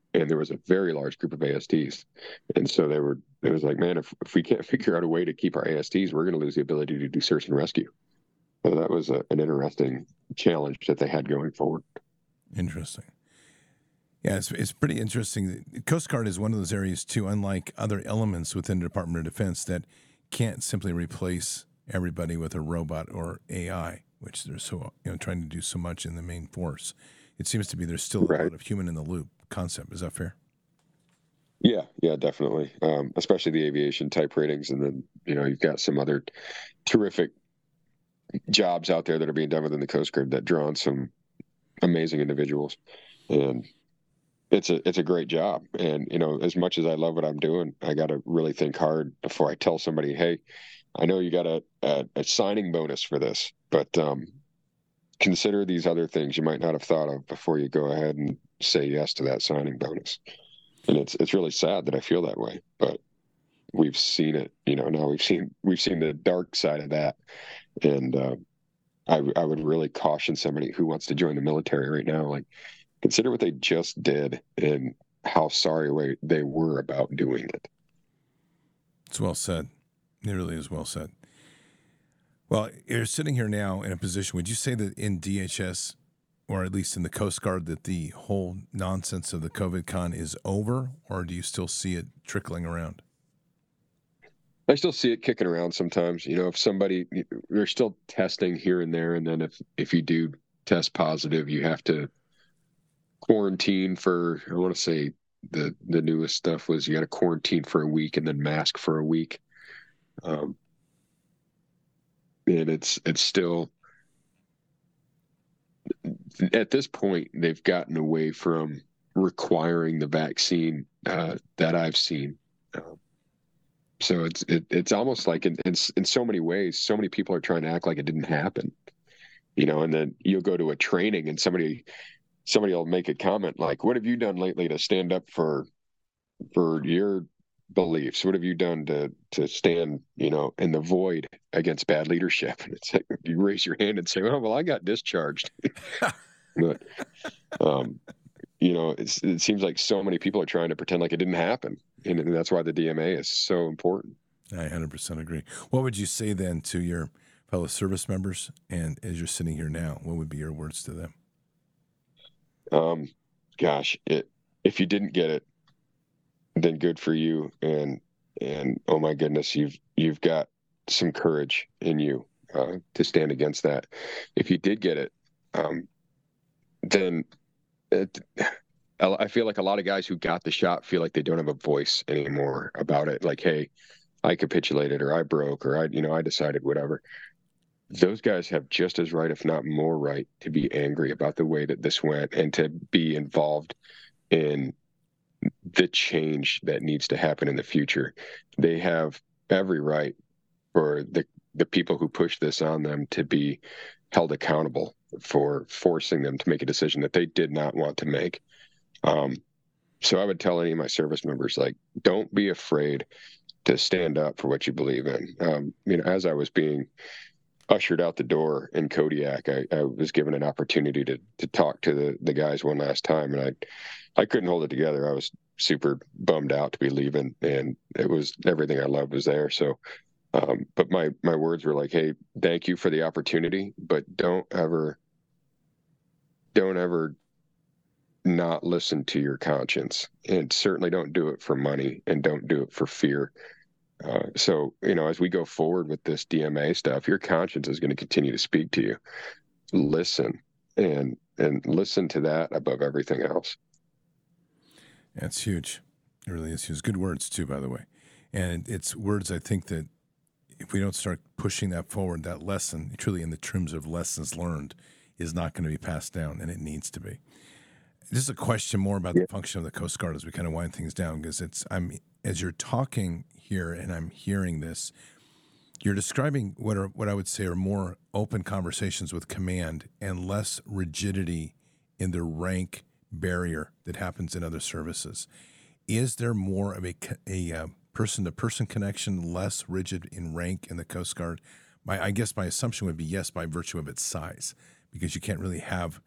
and there was a very large group of ASTs. And so it was like, man, if we can't figure out a way to keep our ASTs, we're going to lose the ability to do search and rescue. So that was an interesting challenge that they had going forward. Interesting. Yeah, it's pretty interesting. The Coast Guard is one of those areas, too, unlike other elements within the Department of Defense, that can't simply replace everybody with a robot or AI, which they're so trying to do so much in the main force. It seems to be there's still a lot of human in the loop concept. Is that fair? Yeah, definitely. Especially the aviation type ratings, and then you've got some other terrific jobs out there that are being done within the Coast Guard that draw on some amazing individuals, and it's a great job. And as much as I love what I'm doing, I got to really think hard before I tell somebody, hey, I know you got a signing bonus for this, but consider these other things you might not have thought of before you go ahead and say yes to that signing bonus. And it's really sad that I feel that way, but we've seen it. Now we've seen the dark side of that, and I would really caution somebody who wants to join the military right now, like, consider what they just did and how sorry they were about doing it. It's well said. It really is well said. Well, you're sitting here now in a position, would you say that in DHS, or at least in the Coast Guard, that the whole nonsense of the COVID con is over, or do you still see it trickling around? I still see it kicking around sometimes. If somebody, they're still testing here and there, and then if you do test positive, you have to quarantine for, I want to say the newest stuff was you got to quarantine for a week and then mask for a week. And it's still, at this point, they've gotten away from requiring the vaccine that I've seen. So it's almost like in so many ways, so many people are trying to act like it didn't happen, and then you'll go to a training and somebody will make a comment like, what have you done lately to stand up for your beliefs? What have you done to stand, in the void against bad leadership? And it's like, you raise your hand and say, oh, well, I got discharged. But, it seems like so many people are trying to pretend like it didn't happen. And that's why the DMA is so important. I 100% agree. What would you say then to your fellow service members? And as you're sitting here now, what would be your words to them? If you didn't get it, then good for you. And oh my goodness, you've got some courage in you to stand against that. If you did get it, then I feel like a lot of guys who got the shot feel like they don't have a voice anymore about it. Like, hey, I capitulated, or I broke, or I decided whatever. Those guys have just as right, if not more right, to be angry about the way that this went and to be involved in the change that needs to happen in the future. They have every right for the people who push this on them to be held accountable for forcing them to make a decision that they did not want to make. So I would tell any of my service members, like, don't be afraid to stand up for what you believe in. As I was being ushered out the door in Kodiak, I was given an opportunity to talk to the guys one last time, and I couldn't hold it together. I was super bummed out to be leaving, and it was everything I loved was there. So, but my words were like, hey, thank you for the opportunity, but don't ever not listen to your conscience, and certainly don't do it for money, and don't do it for fear. So, as we go forward with this DMA stuff, your conscience is going to continue to speak to you. Listen and listen to that above everything else. That's huge. It really is huge. Good words too, by the way. And it's words, I think, that if we don't start pushing that forward, that lesson, truly in the terms of lessons learned, is not going to be passed down, and it needs to be. This is a question more about the function of the Coast Guard as we kind of wind things down, because as you're talking here and I'm hearing this, you're describing what I would say are more open conversations with command and less rigidity in the rank barrier that happens in other services. Is there more of a person-to-person connection, less rigid in rank in the Coast Guard? I guess my assumption would be yes, by virtue of its size, because you can't really have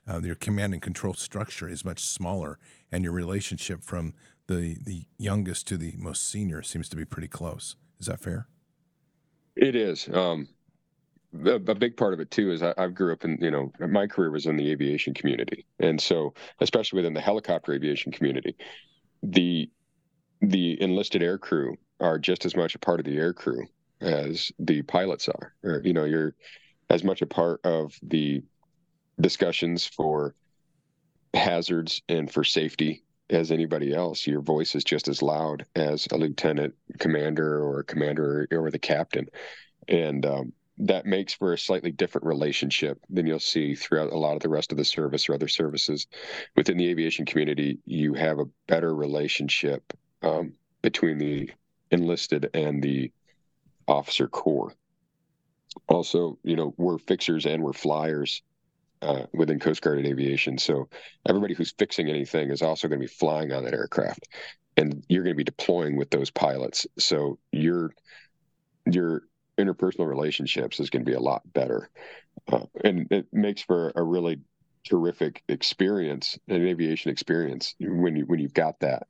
your command and control structure is much smaller, and your relationship from the youngest to the most senior seems to be pretty close. Is that fair? It is. A big part of it too is I grew up in, my career was in the aviation community, and so especially within the helicopter aviation community, the enlisted air crew are just as much a part of the air crew as the pilots are. Or, you're as much a part of the discussions for hazards and for safety as anybody else. Your voice is just as loud as a lieutenant commander or a commander or the captain. And that makes for a slightly different relationship than you'll see throughout a lot of the rest of the service or other services. Within the aviation community, you have a better relationship between the enlisted and the officer corps. Also, we're fixers and we're flyers within Coast Guard and aviation. So everybody who's fixing anything is also going to be flying on that aircraft, and you're going to be deploying with those pilots. So your interpersonal relationships is going to be a lot better, and it makes for a really terrific experience, an aviation experience, when you've got that.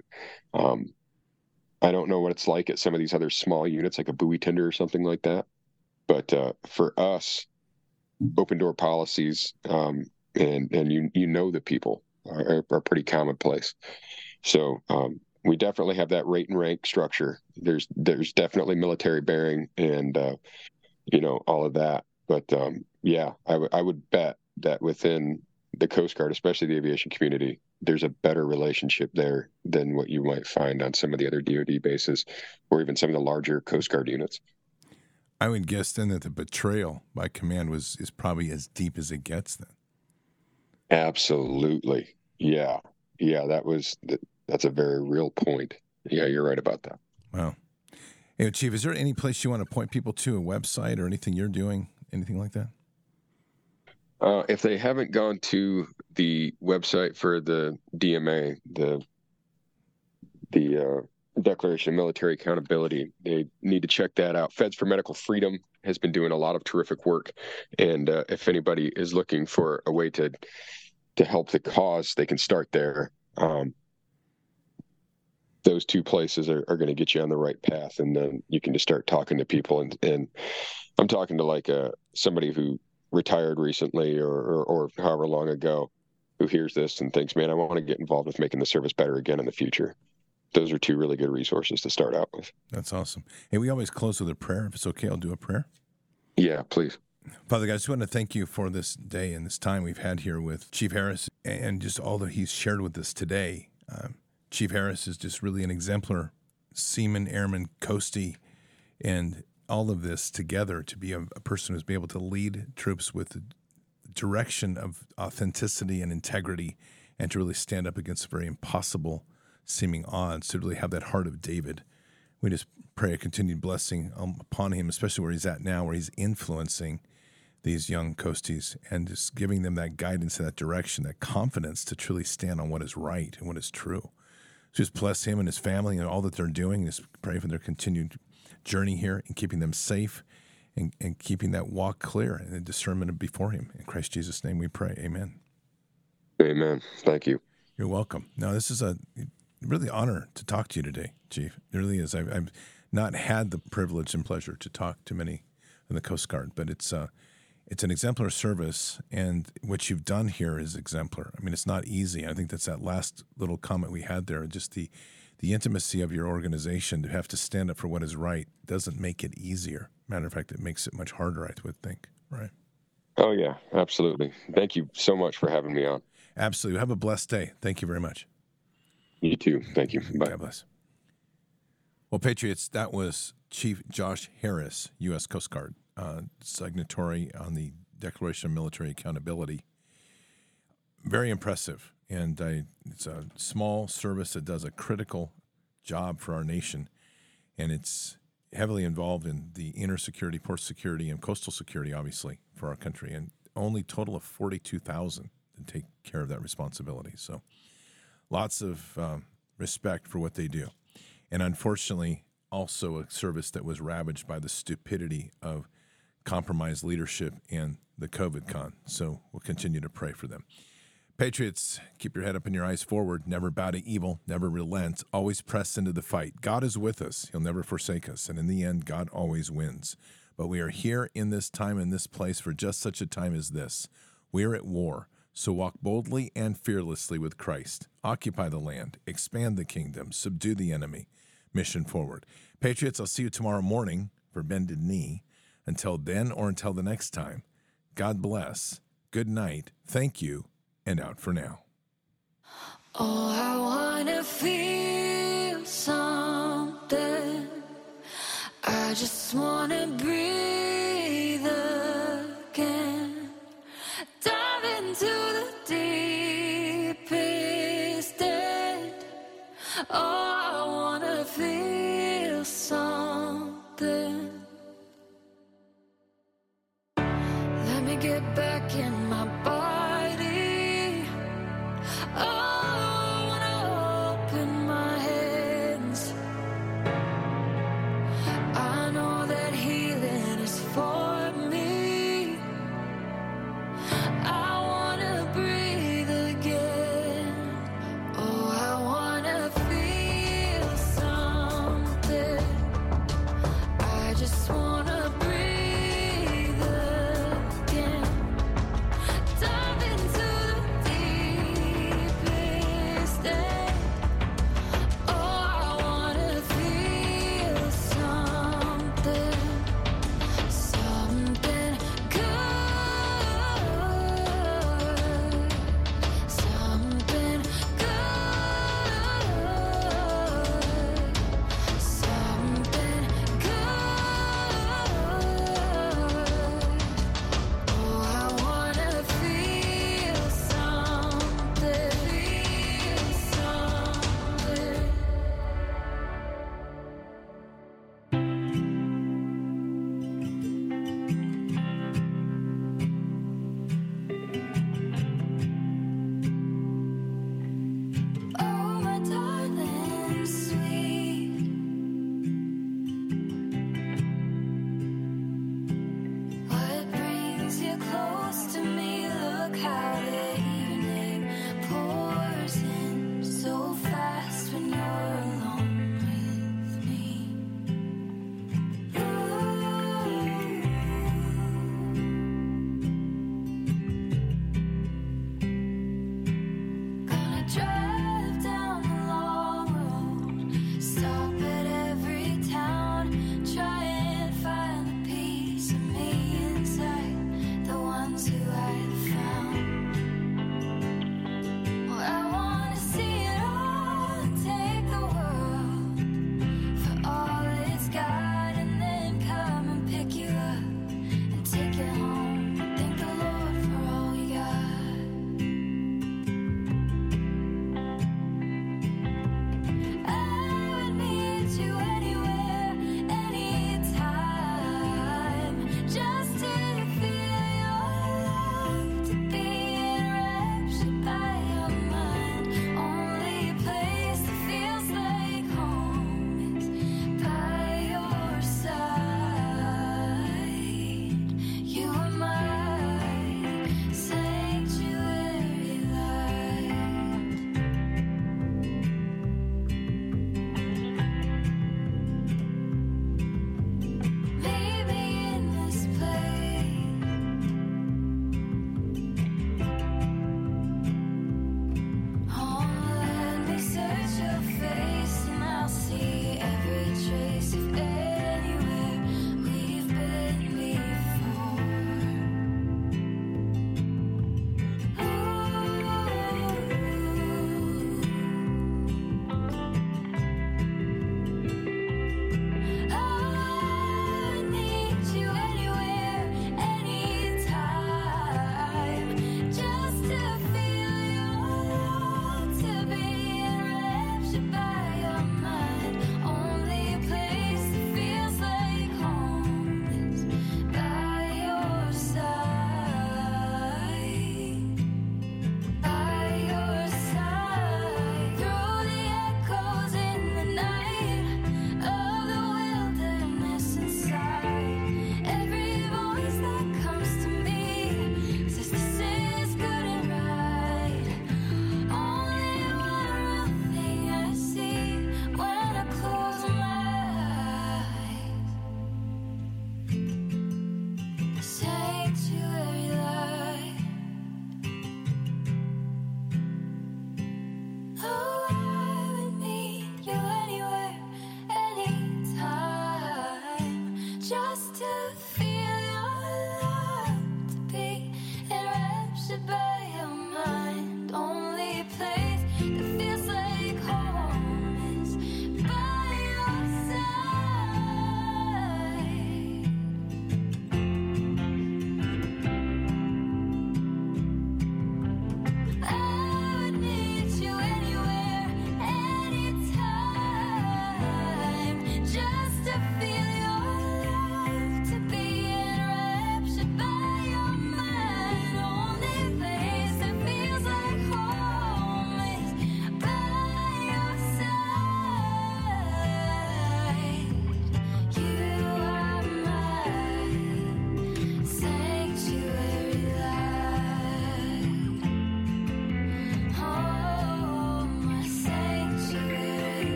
I don't know what it's like at some of these other small units, like a buoy tender or something like that. But for us, open door policies and the people are pretty commonplace. So we definitely have that rate and rank structure. There's definitely military bearing and all of that. But I would bet that within the Coast Guard, especially the aviation community, there's a better relationship there than what you might find on some of the other DoD bases or even some of the larger Coast Guard units. I would guess then that the betrayal by command is probably as deep as it gets then. Absolutely. Yeah. That's a very real point. Yeah, you're right about that. Wow. Hey, Chief, is there any place you want to point people to, a website or anything you're doing, anything like that? If they haven't gone to the website for the DMA, the Declaration of Military Accountability, they need to check that out. Feds for Medical Freedom has been doing a lot of terrific work, and if anybody is looking for a way to help the cause, they can start there. Those two places are going to get you on the right path, and then you can just start talking to people. And I'm talking to like somebody who retired recently or however long ago, who hears this and thinks, man, I want to get involved with making the service better again in the future. Those are two really good resources to start out with. That's awesome. Hey, we always close with a prayer. If it's okay, I'll do a prayer. Yeah, please. Father God, I just want to thank you for this day and this time we've had here with Chief Harris and just all that he's shared with us today. Chief Harris is just really an exemplar seaman, airman, coastie, and all of this together to be a person who's been able to lead troops with the direction of authenticity and integrity, and to really stand up against very impossible seeming odds, to really have that heart of David. We just pray a continued blessing upon him, especially where he's at now, where he's influencing these young coasties and just giving them that guidance and that direction, that confidence to truly stand on what is right and what is true. So just bless him and his family and all that they're doing. Just pray for their continued journey here and keeping them safe and keeping that walk clear and the discernment before him. In Christ Jesus' name we pray. Amen. Amen. Thank you. You're welcome. Now, this is a really honor to talk to you today, Chief. It really is. I've not had the privilege and pleasure to talk to many in the Coast Guard, but it's an exemplar service, and what you've done here is exemplar. I mean, it's not easy. I think that's that last little comment we had there, just the intimacy of your organization to have to stand up for what is right doesn't make it easier. Matter of fact, it makes it much harder, I would think, right? Oh, yeah, absolutely. Thank you so much for having me on. Absolutely. Have a blessed day. Thank you very much. You too. Thank you. Bye. God bless. Well, Patriots, that was Chief Josh Harris, U.S. Coast Guard, signatory on the Declaration of Military Accountability. Very impressive. And it's a small service that does a critical job for our nation. And it's heavily involved in the inner security, port security, and coastal security, obviously, for our country. And only total of 42,000 to take care of that responsibility. So lots of respect for what they do. And unfortunately, also a service that was ravaged by the stupidity of compromised leadership and the COVID con. So we'll continue to pray for them. Patriots, keep your head up and your eyes forward. Never bow to evil. Never relent. Always press into the fight. God is with us. He'll never forsake us. And in the end, God always wins. But we are here in this time, in this place, for just such a time as this. We are at war. So walk boldly and fearlessly with Christ. Occupy the land. Expand the kingdom. Subdue the enemy. Mission forward. Patriots, I'll see you tomorrow morning for Bended Knee. Until then or until the next time, God bless. Good night. Thank you. And out for now. Oh, I wanna feel something. I just wanna breathe again. Dive into the deepest end. Oh,